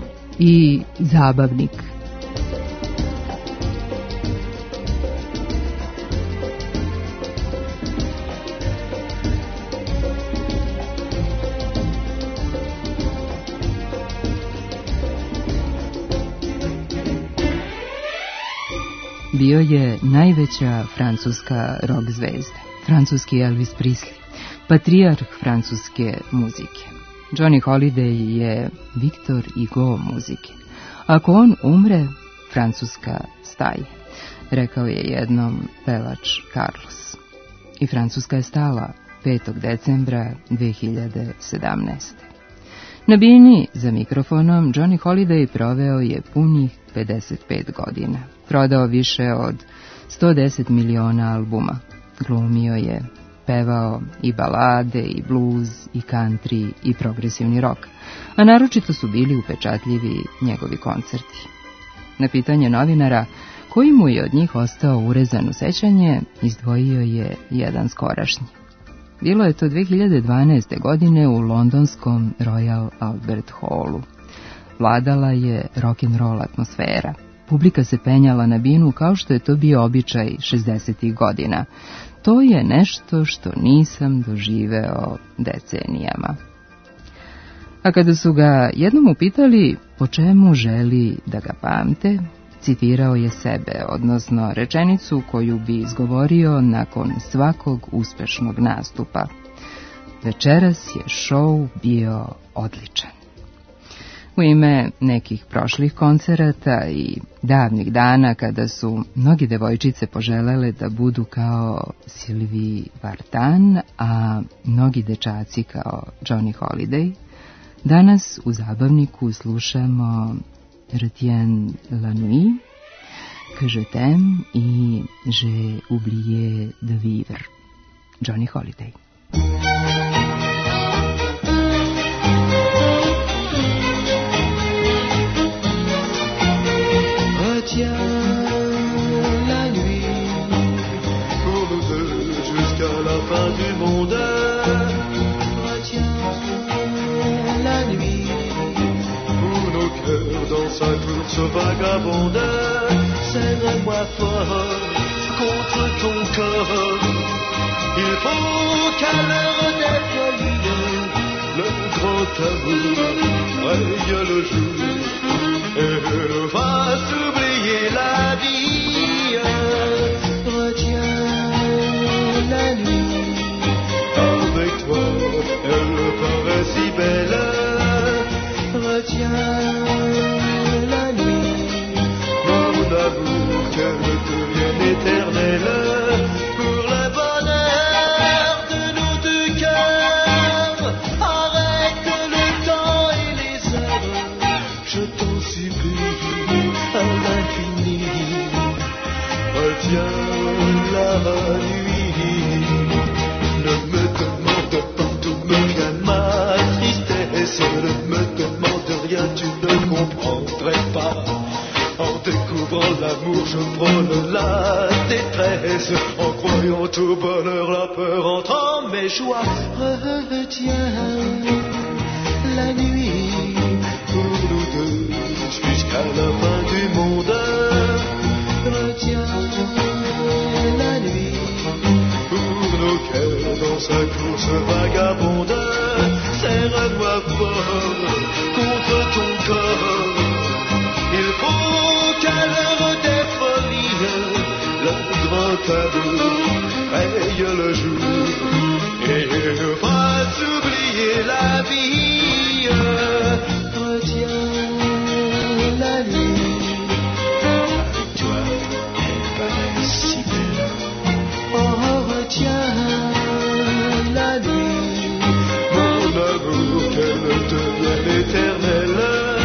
I zabavnik. Bio je najveća francuska rock zvezda, francuski Elvis Presley, patrijarh francuske muzike. Johnny Holiday je Victor Hugo muzike. Ako on umre, Francuska staje, rekao je jednom pevač Carlos. I Francuska je stala petog decembra dve hiljade sedamnaeste. Na bini za mikrofonom Johnny Holiday proveo je punih pedeset pet godina. Prodao više od sto deset miliona albuma. Glumio je, pevao i balade, i blues, i country, i progresivni rock, a naročito su bili upečatljivi njegovi koncerti. Na pitanje novinara koji mu je od njih ostao urezan u sećanje, izdvojio je jedan skorašnji. Bilo je to dve hiljade dvanaeste. godine u londonskom Royal Albert Hallu. Vladala je rock'n'roll atmosfera. Publika se penjala na binu kao što je to bio običaj šezdesetih godina. To je nešto što nisam doživeo decenijama. A kada su ga jednom upitali po čemu želi da ga pamte, citirao je sebe, odnosno rečenicu koju bi izgovorio nakon svakog uspešnog nastupa. Večeras je šou bio odličan. U ime nekih prošlih koncerata i davnih dana kada su mnogi devojčice poželele da budu kao Sylvie Vartan, a mnogi dečaci kao Johnny Holiday, danas u zabavniku slušamo Retiens la nuit, que je t'aime et j'ai oublié de vivre. Johnny Holiday. Retiens la nuit pour nous deux jusqu'à la fin du monde. Retiens la nuit pour nos cœurs dans sa course vagabonde. Serre-moi fort contre ton corps. Il faut qu'à l'heure des folies, le grand amour raye le jour et nous fasse oublier la vie. Retiens la nuit, avec toi elle paraît si belle. Retiens la nuit, mon amour, qu'elle devienne éternelle. Pour le bonheur de nos deux cœurs, arrête le temps et les heures, je t'en supplie à l'infini. Retiens la nuit, ne me demande pas d'où me vient ma tristesse, ne me demande rien, tu ne comprendrais pas. En découvrant l'amour, je prône la détresse. En croyant au bonheur, la peur entre en mes joies. Retiens la nuit pour nous deux jusqu'à la fin du monde. Retiens la nuit pour nos cœurs dans sa course vagabonde. Serre-moi fort contre ton corps. Il faut qu'à l'heure des folies, le grand amour raye le jour et nous fasse oublier la vie. Retiens la nuit, avec toi elle paraît si belle. Oh, retiens la nuit, mon amour, qu'elle devienne éternelle.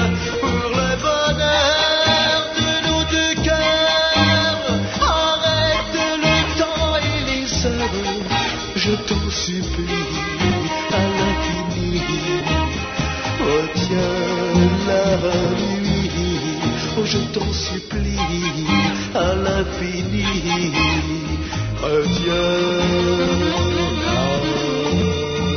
Je t'en supplie à l'infini, retiens la nuit. Oh, je t'en supplie à l'infini, retiens la nuit.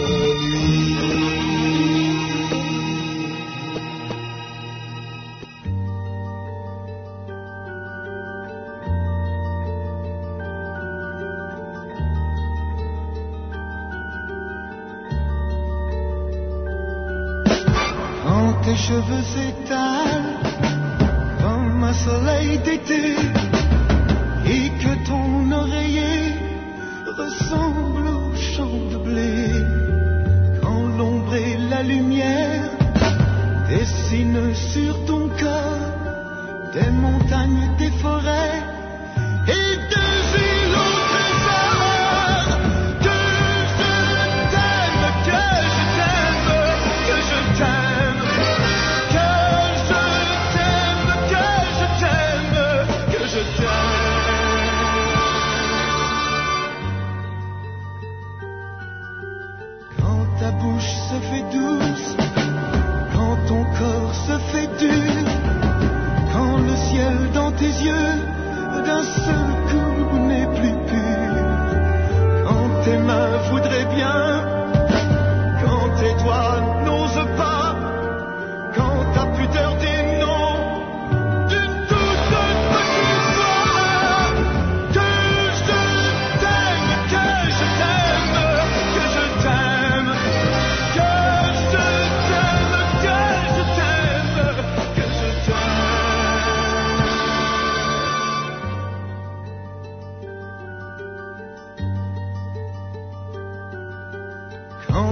Tes cheveux s'étalent comme un soleil d'été et que ton oreiller ressemble au champ de blé. Quand l'ombre et la lumière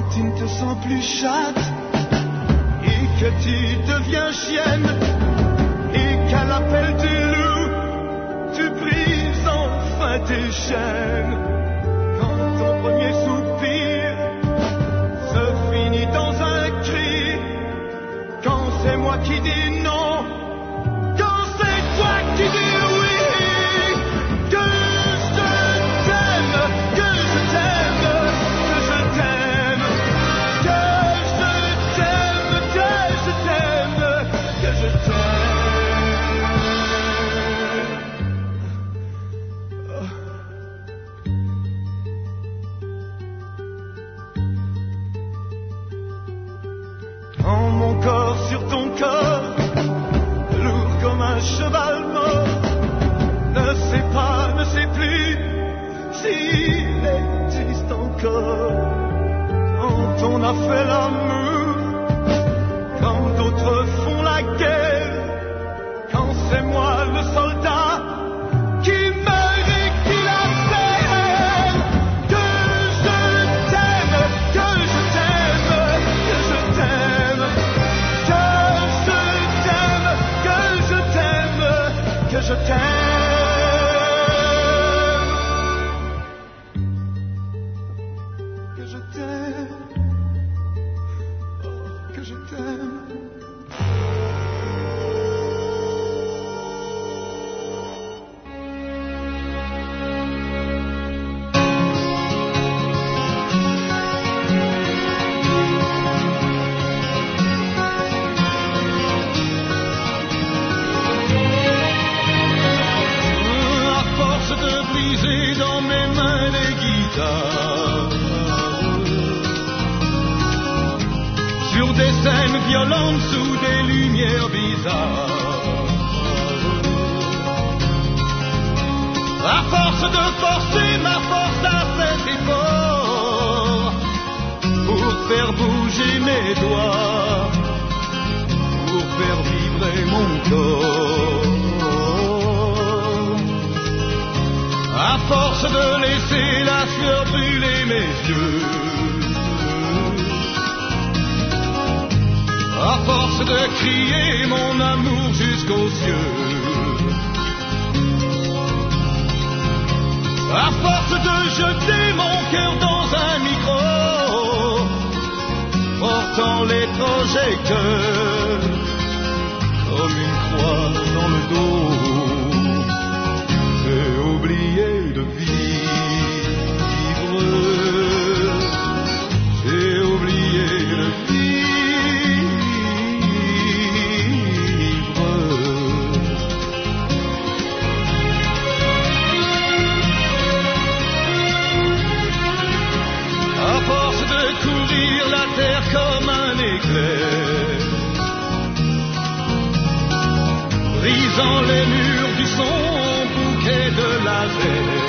tu ne te sens plus chatte et que tu deviens chienne et qu'à l'appel du loup, tu brises enfin tes chaînes. Quand ton premier soupir se finit dans un cri, quand c'est moi qui dis non, quand c'est toi qui dis oui, que je t'aime, que je t'aime, que je t'aime, que je t'aime, que je t'aime, que je t'aime. Quand mon corps sur ton corps, lourd comme un cheval mort, ne sait pas, ne sait plus s'il existe encore. Quand on a fait l'amour, quand d'autres font la guerre, quand c'est moi le soldat qui meurt et qui la perd, que je t'aime, que je t'aime, que je t'aime, que je t'aime, que je t'aime, que je t'aime. Que je t'aime, oh, que je t'aime. À force de briser dans mes mains les guitares, sur des scènes violentes sous des lumières bizarres, à force de forcer ma force à cet effort, pour faire bouger mes doigts, pour faire vibrer mon corps, à force de laisser la sueur brûler mes yeux, à force de crier mon amour jusqu'aux cieux, à force de jeter mon cœur dans un micro, portant les projecteurs comme une croix dans le dos, j'ai oublié de vivre, j'ai oublié de vivre. À force de courir la terre comme un éclair, brisant les murs du son, bouquet de laser,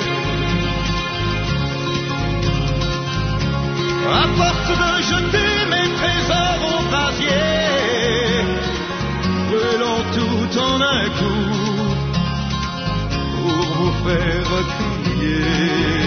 à force de jeter mes trésors au brasier, brûlant tout en un coup, pour vous faire crier.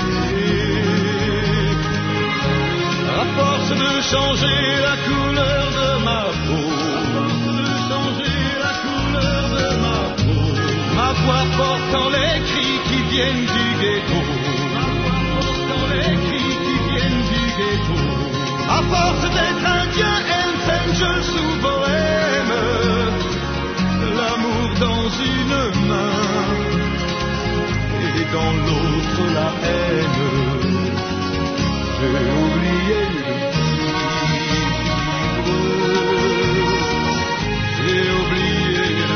À force de changer la couleur de ma peau, de changer la couleur de ma peau, ma voix portant les cris qui viennent du ghetto, ma voix portant les cris qui viennent du ghetto, à force d'être indien, Hells Angels sous bohème, l'amour dans une main et dans l'autre la haine, j'ai oublié de vivre, j'ai oublié de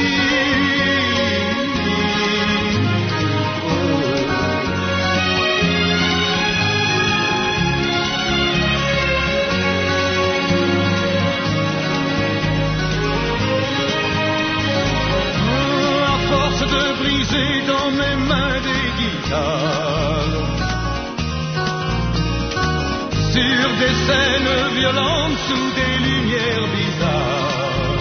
vivre. À force de briser dans mes mains des guitares, sur des scènes violentes sous des lumières bizarres,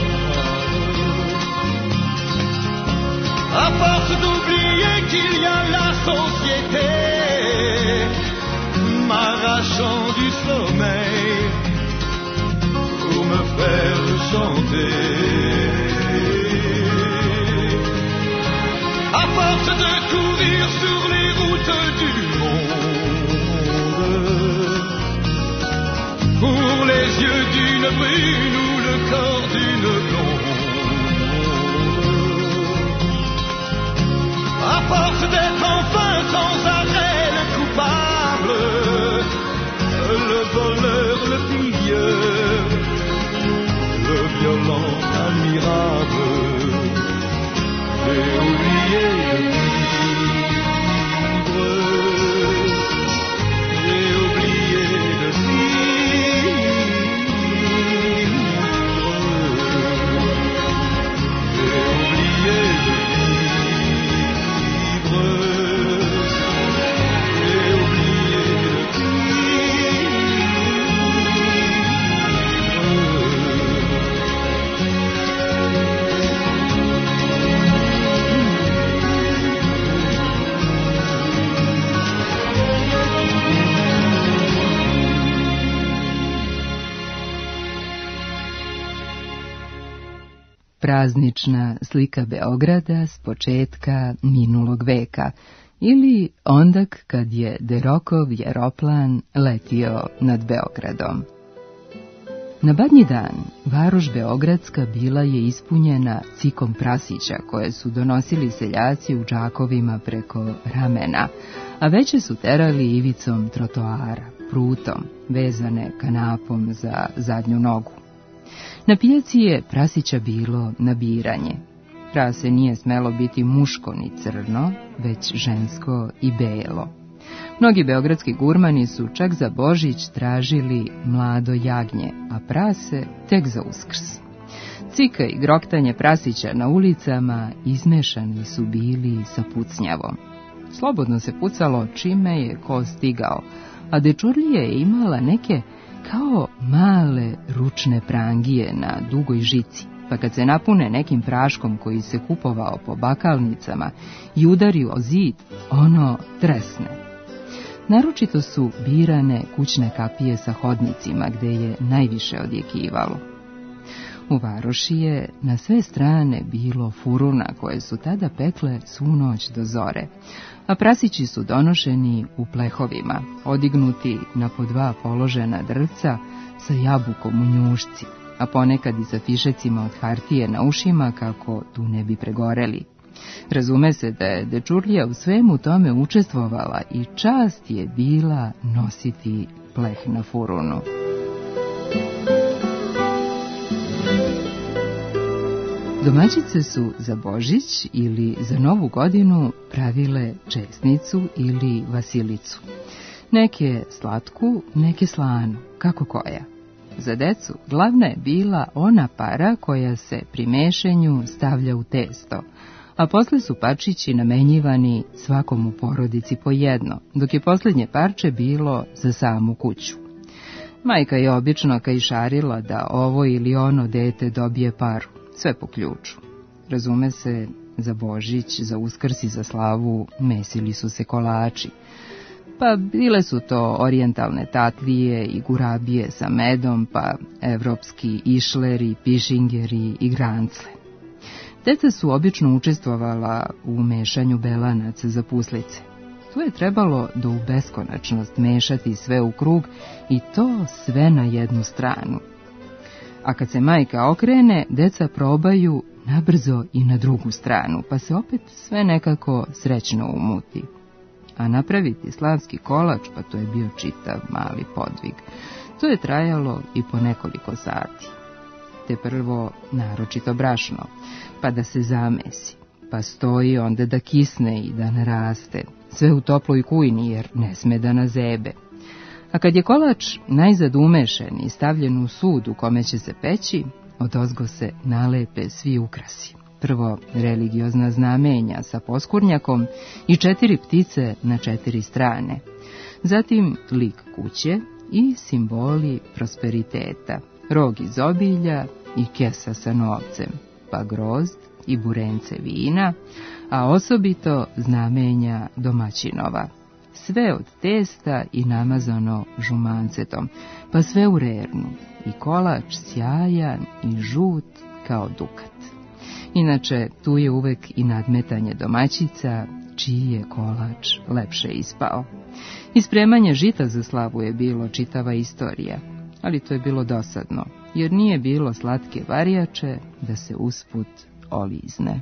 à force d'oublier qu'il y a la société, m'arrachant du sommeil pour me faire chanter. À force de courir sur les routes du monde, pour les yeux d'une brune ou le corps d'une blonde, à force d'être enfin sans arrêt le coupable, le voleur, le pilleur, le violent admirable, j'ai oublié de vivre, j'ai oublié de vivre, j'ai oublié de vivre, j'ai oublié de Praznična slika Beograda s početka minulog veka ili ondak kad je Derokov jeroplan letio nad Beogradom. Na badnji dan varoš Beogradska bila je ispunjena cikom prasića koje su donosili seljaci u džakovima preko ramena, a veće su terali ivicom trotoara, prutom, vezane kanapom za zadnju nogu. Na pijaci je prasića bilo na biranje. Prase nije smelo biti muško ni crno, već žensko i belo. Mnogi beogradski gurmani su čak za Božić tražili mlado jagnje, a prase tek za Uskrs. Cika i groktanje prasića na ulicama izmešani su bili sa pucnjavom. Slobodno se pucalo čime je ko stigao, a dečurlija je imala neke kao male ručne prangije na dugoj žici, pa kad se napune nekim praškom koji se kupovao po bakalnicama i udari o zid, ono tresne. Naročito su birane kućne kapije sa hodnicima, gde je najviše odjekivalo. U varoši je na sve strane bilo furuna koje su tada pekle svu noć do zore, a prasići su donošeni u plehovima, odignuti na po dva položena drvca sa jabukom u njušci, a ponekad i sa fišecima od hartije na ušima kako tu ne bi pregoreli. Razume se da je dečurlija u svemu tome učestvovala i čast je bila nositi pleh na furunu. Domaćice su za Božić ili za Novu godinu pravile česnicu ili vasilicu. Neke slatku, neke slanu, kako koja. Za decu glavna je bila ona para koja se pri mešenju stavlja u testo, a posle su parčići namenjivani svakom u porodici po jedno, dok je posljednje parče bilo za samu kuću. Majka je obično kajšarila da ovo ili ono dete dobije paru, sve po ključu. Razume se, za Božić, za Uskrs i za slavu mesili su se kolači, pa bile su to orijentalne tatlije i gurabije sa medom, pa evropski išleri, pišingeri i grancle. Deca su obično učestvovala u mešanju belanaca za puslice. Tu je trebalo do u beskonačnost mešati sve u krug i to sve na jednu stranu. A kad se majka okrene, deca probaju nabrzo i na drugu stranu, pa se opet sve nekako srećno umuti. A napraviti slavski kolač, pa to je bio čitav mali podvig. To je trajalo i po nekoliko sati. Te prvo naročito brašno, pa da se zamesi, pa stoji onda da kisne i da naraste, sve u toploj kujni jer ne sme da nazebe. A kad je kolač najzad umešen i stavljen u sud u kome će se peći, odozgo se nalepe svi ukrasi. Prvo religiozna znamenja sa poskurnjakom i četiri ptice na četiri strane. Zatim lik kuće i simboli prosperiteta, rog iz obilja i kesa sa novcem, pa grozd i burence vina, a osobito znamenja domaćinova, sve od testa i namazano žumancetom, pa sve u rernu, i kolač sjajan i žut kao dukat. Inače, tu je uvek i nadmetanje domaćica, čiji je kolač lepše ispao. I spremanje žita za slavu je bilo čitava istorija, ali to je bilo dosadno, jer nije bilo slatke varijače da se usput olizne.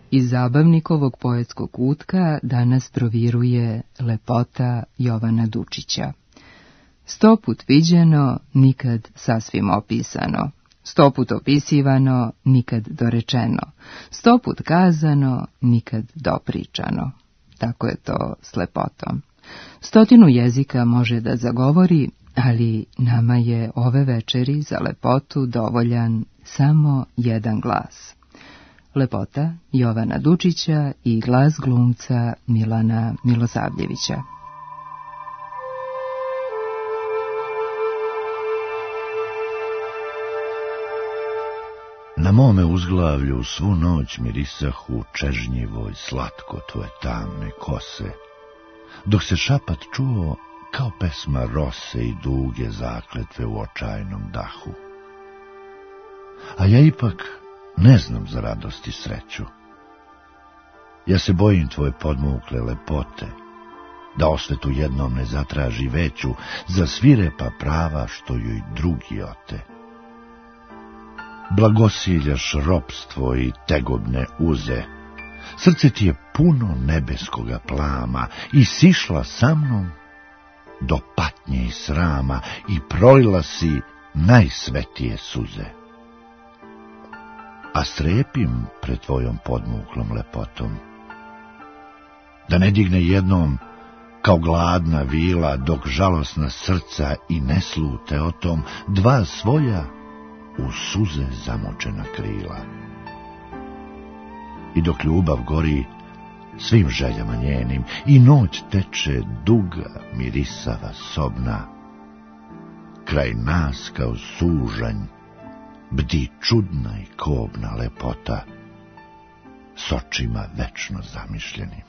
Iz zabavnikovog poetskog kutka danas proviruje lepota Jovana Dučića. Sto put viđeno, nikad sasvim opisano. Sto put opisivano, nikad dorečeno. Sto put kazano, nikad dopričano. Tako je to s lepotom. Stotinu jezika može da zagovori, ali nama je ove večeri za lepotu dovoljan samo jedan glas. Lepota Jovana Dučića i glas glumca Milana Milosavljevića. Na mome uzglavlju svu noć mirisahu čežnjivo i slatko tvoje tamne kose, dok se šapat čuo kao pesma rose i duge zakletve u očajnom dahu. A ja ipak ne znam za radost i sreću. Ja se bojim tvoje podmukle lepote, da osvetu jednom ne zatraži veću za svirepa prava što joj drugi ote. Blagosiljaš ropstvo i tegobne uze, srce ti je puno nebeskoga plama i sišla sa mnom do patnje i srama i prolila si najsvetije suze. A strepim pred tvojom podmuklom lepotom, da ne digne jednom kao gladna vila, dok žalosna srca i ne slute o tom dva svoja u suze zamočena krila. I dok ljubav gori svim željama njenim i noć teče duga mirisava sobna, kraj nas kao sužanj bdi čudna i kobna lepota s očima večno zamišljenim.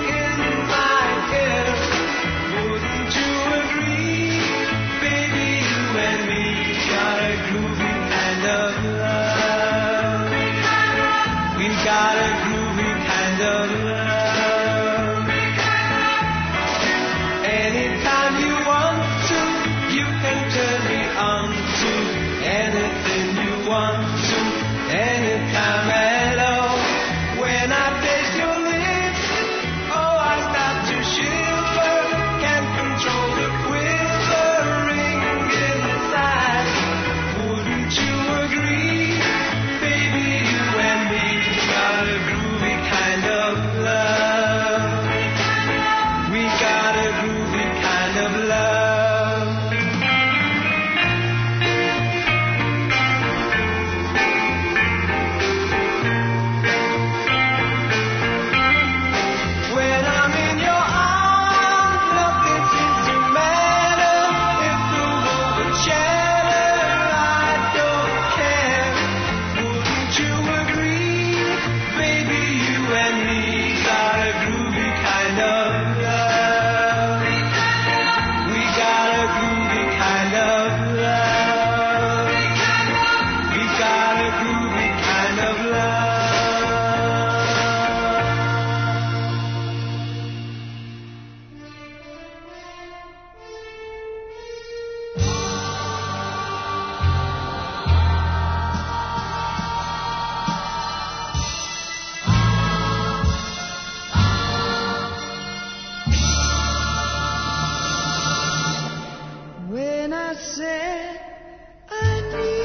Baby, Anytime you want to, you can turn me on to anything you want to, anytime at all. When I taste your lips, oh, I start to shiver, can't control the quivering inside. Wouldn't you agree, baby, you and me got a groovy kind of love. We got a groovy kind of love. When I'm in your arms, nothing seems to matter. If the world would shatter, I don't care. Wouldn't you agree, baby, you and me got a groovy kind of love. We got a groovy kind of love. We got a groovy kind of love. When I said I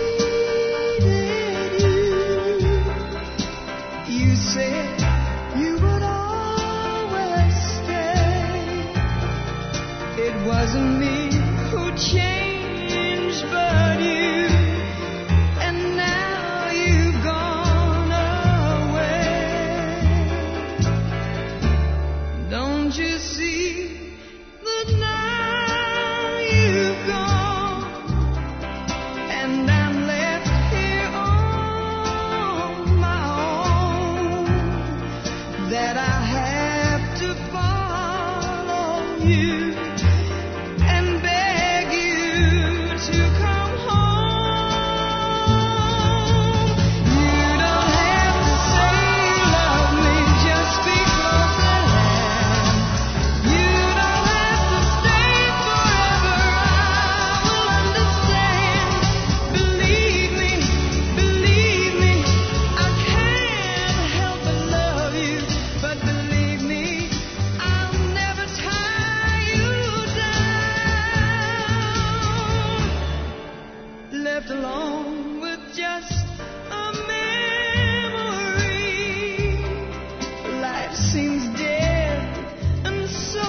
needed you, you said you would always stay. It wasn't me who changed, but you. And now you've gone away. Don't you see that now you've gone, and I'm left here on my own, that I have to follow you and beg you to come home. You don't have to say you love me, just be close at hand. You don't have to stay forever, I will understand. Believe me, believe me, I can't help but love you. But believe me, I'll never tie you down. Left alone with just a memory, life seems dead and so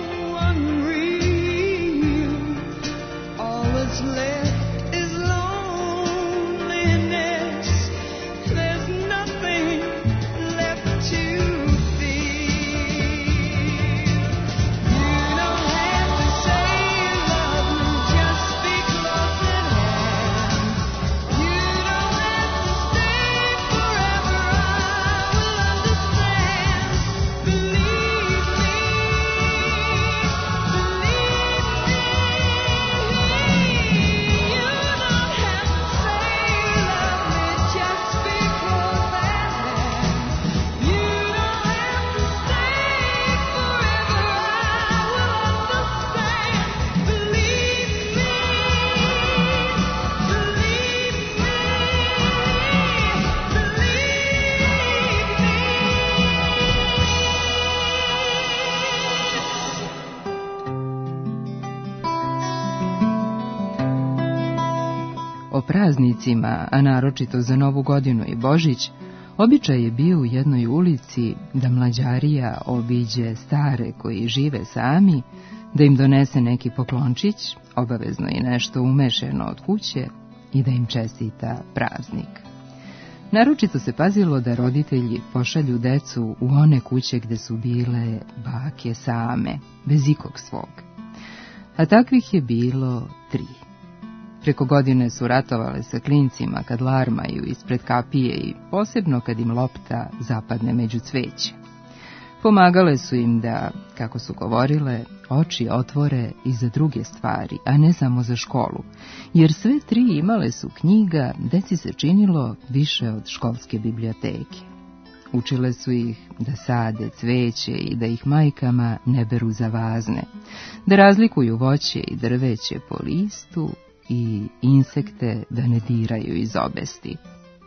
unreal. All that's left is loneliness. There's nothing left to feel. You don't have to say you love me, just be close at hand. You don't have to stay forever, I will understand. Believe me, O praznicima, a naročito za Novu godinu i Božić, običaj je bio u jednoj ulici da mlađarija obiđe stare koji žive sami, da im donese neki poklončić, obavezno i nešto umešeno od kuće, i da im čestita praznik. Naročito se pazilo da roditelji pošalju decu u one kuće gde su bile bake same, bez ikog svog. A takvih je bilo tri. Preko godine su ratovale sa klincima kad larmaju ispred kapije i posebno kad im lopta zapadne među cveće. Pomagale su im da, kako su govorile, oči otvore i za druge stvari, a ne samo za školu, jer sve tri imale su knjiga, deci se činilo više od školske biblioteke. Učile su ih da sade cveće i da ih majkama ne beru za vazne, da razlikuju voće i drveće po listu i insekte da ne diraju iz obesti.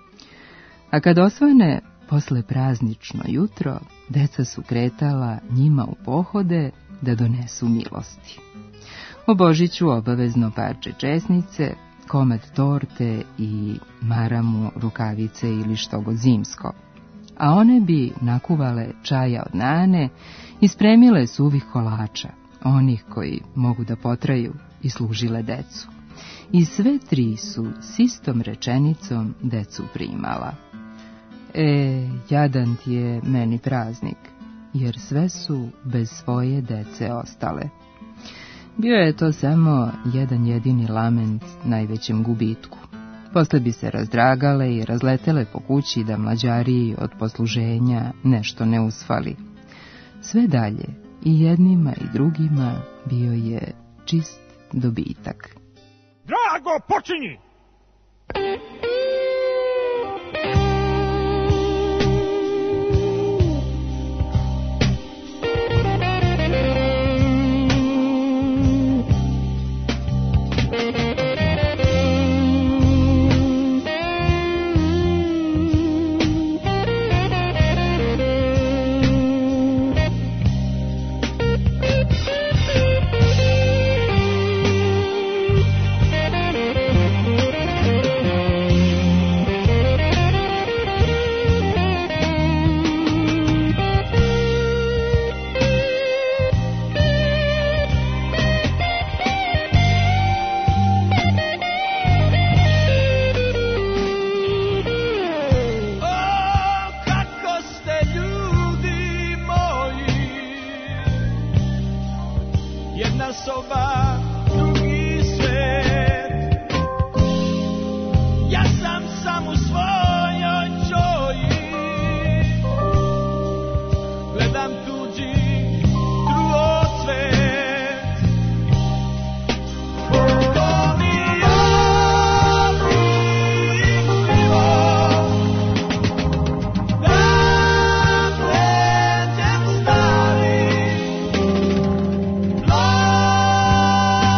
A kad osvane posle praznično jutro, deca su kretala njima u pohode da donesu milosti. O Božiću obavezno parče česnice, komad torte i maramu, rukavice ili što god zimsko. A one bi nakuvale čaja od nane i spremile suvih kolača, onih koji mogu da potraju, i služile decu. I sve tri su s istom rečenicom decu primala. E, jadan ti je meni praznik, jer sve su bez svoje dece ostale. Bio je to samo jedan jedini lament najvećem gubitku. Posle bi se razdragale i razletele po kući da mlađariji od posluženja nešto ne usfali. Sve dalje, i jednima i drugima, bio je čist dobitak. Drago, počinji! Love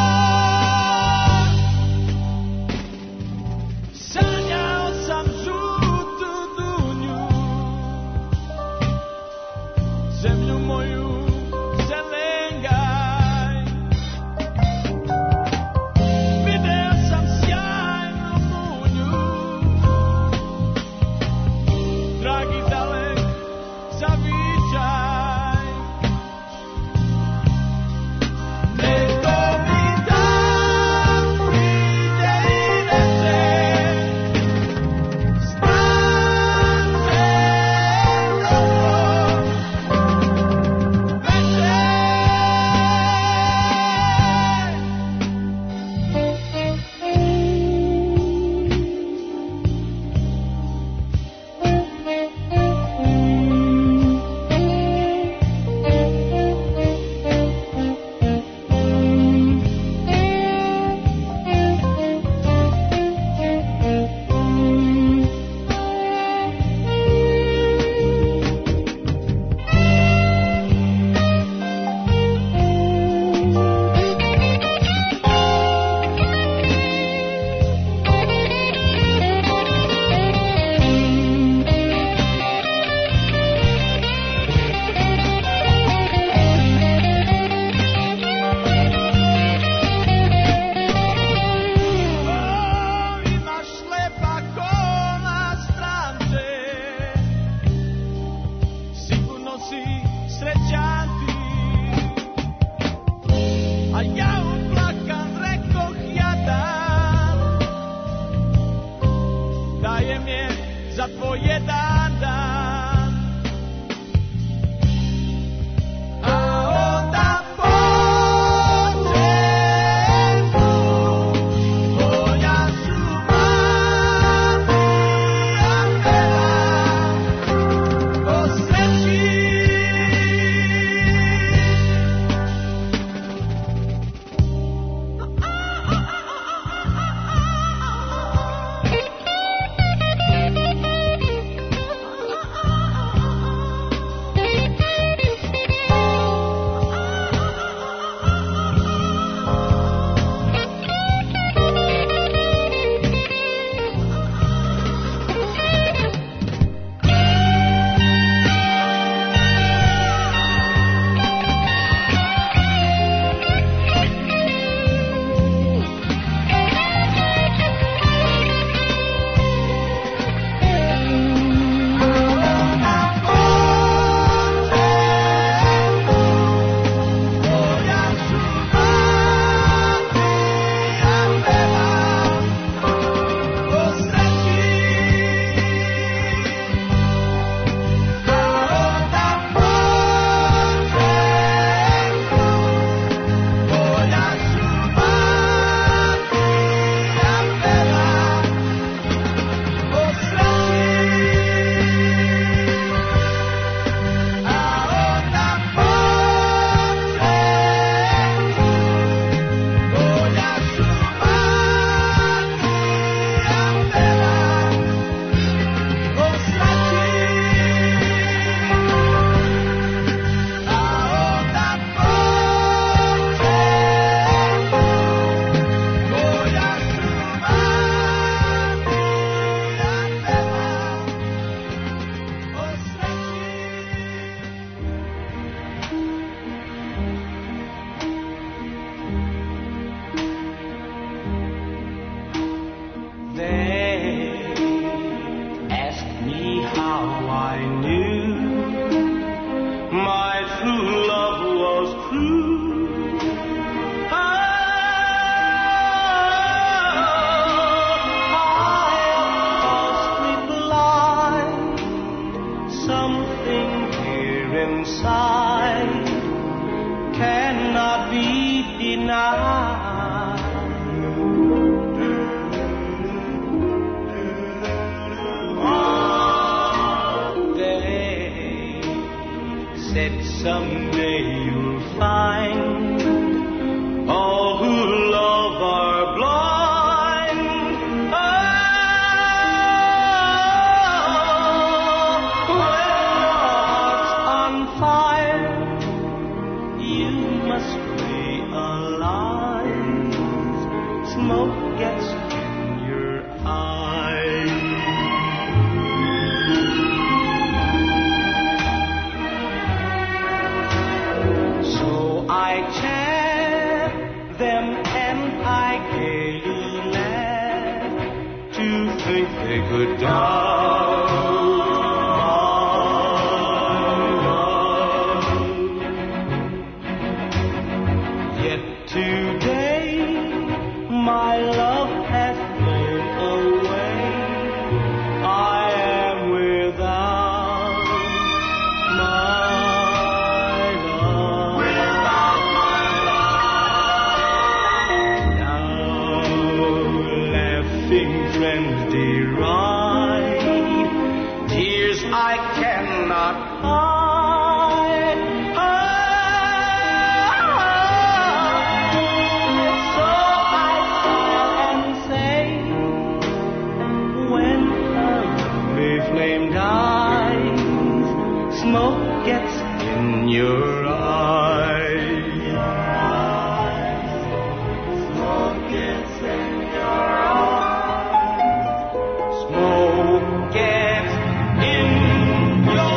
One day, said someday you'll find all who love are blind. Oh, when heart's on fire, you must realize smoke gets in your eyes. So I chant them and I gaily laugh to think they could die. Yet today my love has flown away. I am without my love. Without my love. Now laughing friends deride tears I cannot hide. So I smile and say, when a lovely flame dies, smoke gets in your eyes. Smoke gets in your eyes. Smoke gets in your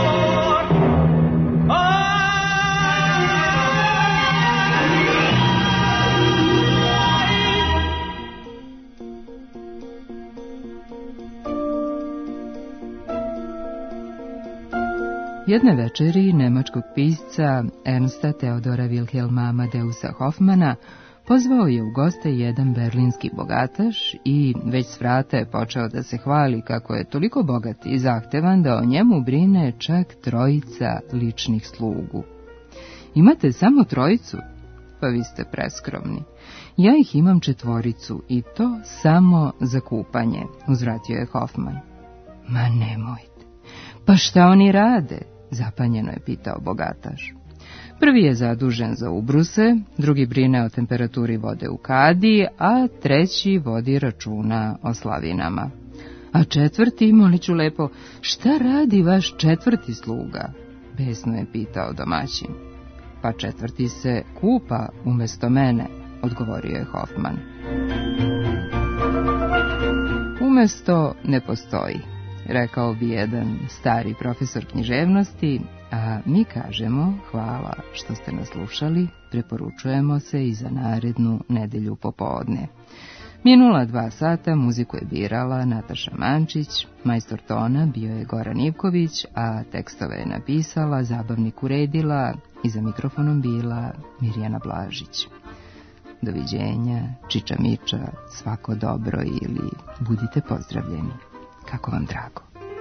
Jedne večeri nemačkog pisca Ernsta Theodora Wilhelma Amadeusa Hoffmana pozvao je u goste jedan berlinski bogataš i već s vrata je počeo da se hvali kako je toliko bogat i zahtevan da o njemu brine čak trojica ličnih slugu. Imate samo trojicu? Pa vi ste preskromni. Ja ih imam četvoricu i to samo za kupanje, uzvratio je Hoffman. Ma nemojte. Pa šta oni rade? Zapanjeno je pitao bogataš. Prvi je zadužen za ubruse, drugi brine o temperaturi vode u kadi, a treći vodi računa o slavinama. A četvrti, moliću lepo, šta radi vaš četvrti sluga? Besno je pitao domaćin. Pa četvrti se kupa umjesto mene, odgovorio je Hoffman. Umjesto ne postoji, rekao bi jedan stari profesor književnosti, a mi kažemo hvala što ste nas slušali, preporučujemo se i za narednu nedelju popodne. Minula dva sata muziku je birala Nataša Mančić, majstor tona bio je Goran Ivković, a tekstove je napisala, zabavnik uredila i za mikrofonom bila Mirjana Blažić. Doviđenja, čiča miča, svako dobro ili budite pozdravljeni. Kako vam drago.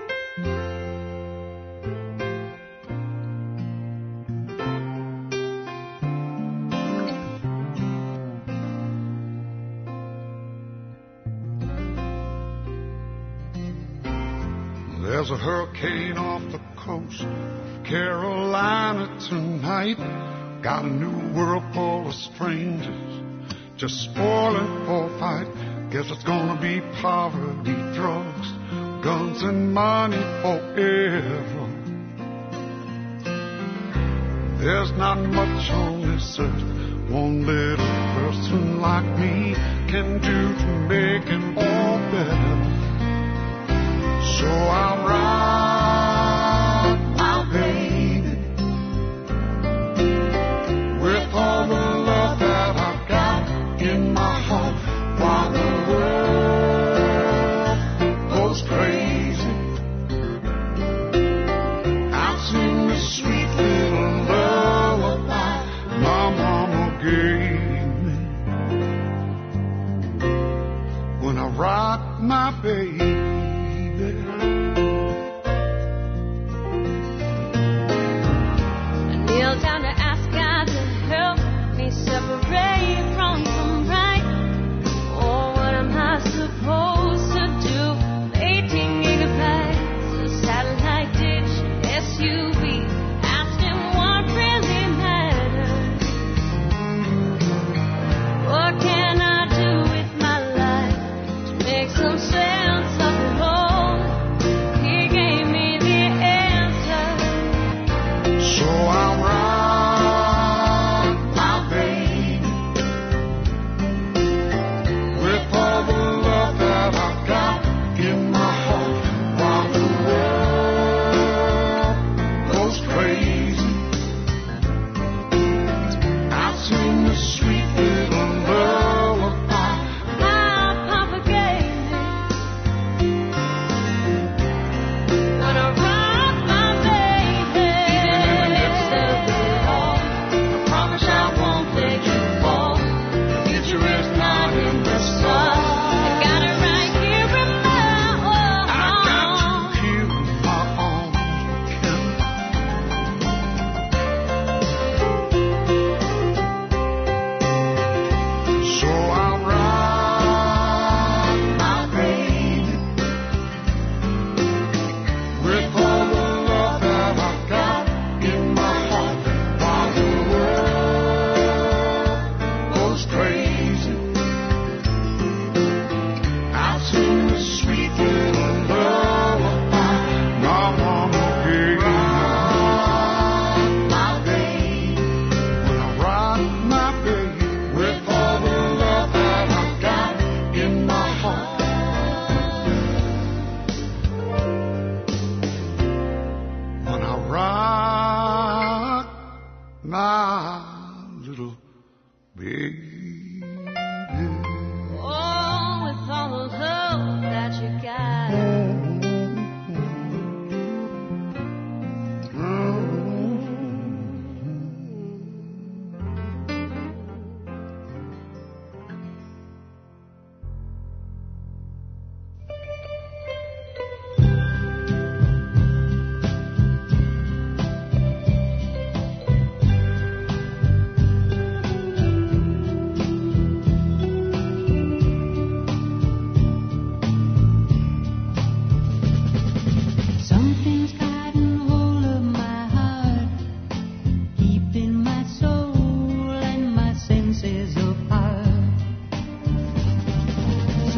There's a hurricane off the coast of Carolina tonight. Got a new world full of strangers just spoiling for a fight. Guess it's gonna be poverty, drugs, guns and money forever. There's not much on this earth one little person like me can do to make it all better. So I'll ride my baby with all the love that I've got in my heart while the world goes crazy. I'll sing the sweet little lullaby my mama gave me when I rock my baby. Down to ask God to help me separate from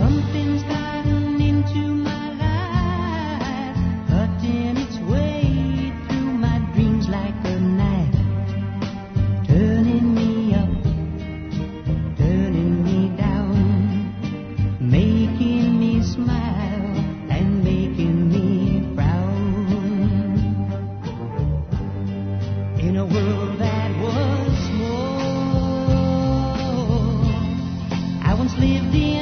Something's gotten into my life, cutting its way through my dreams like a knife, turning me up, turning me down, making me smile and making me frown. In a world that was small, I once lived in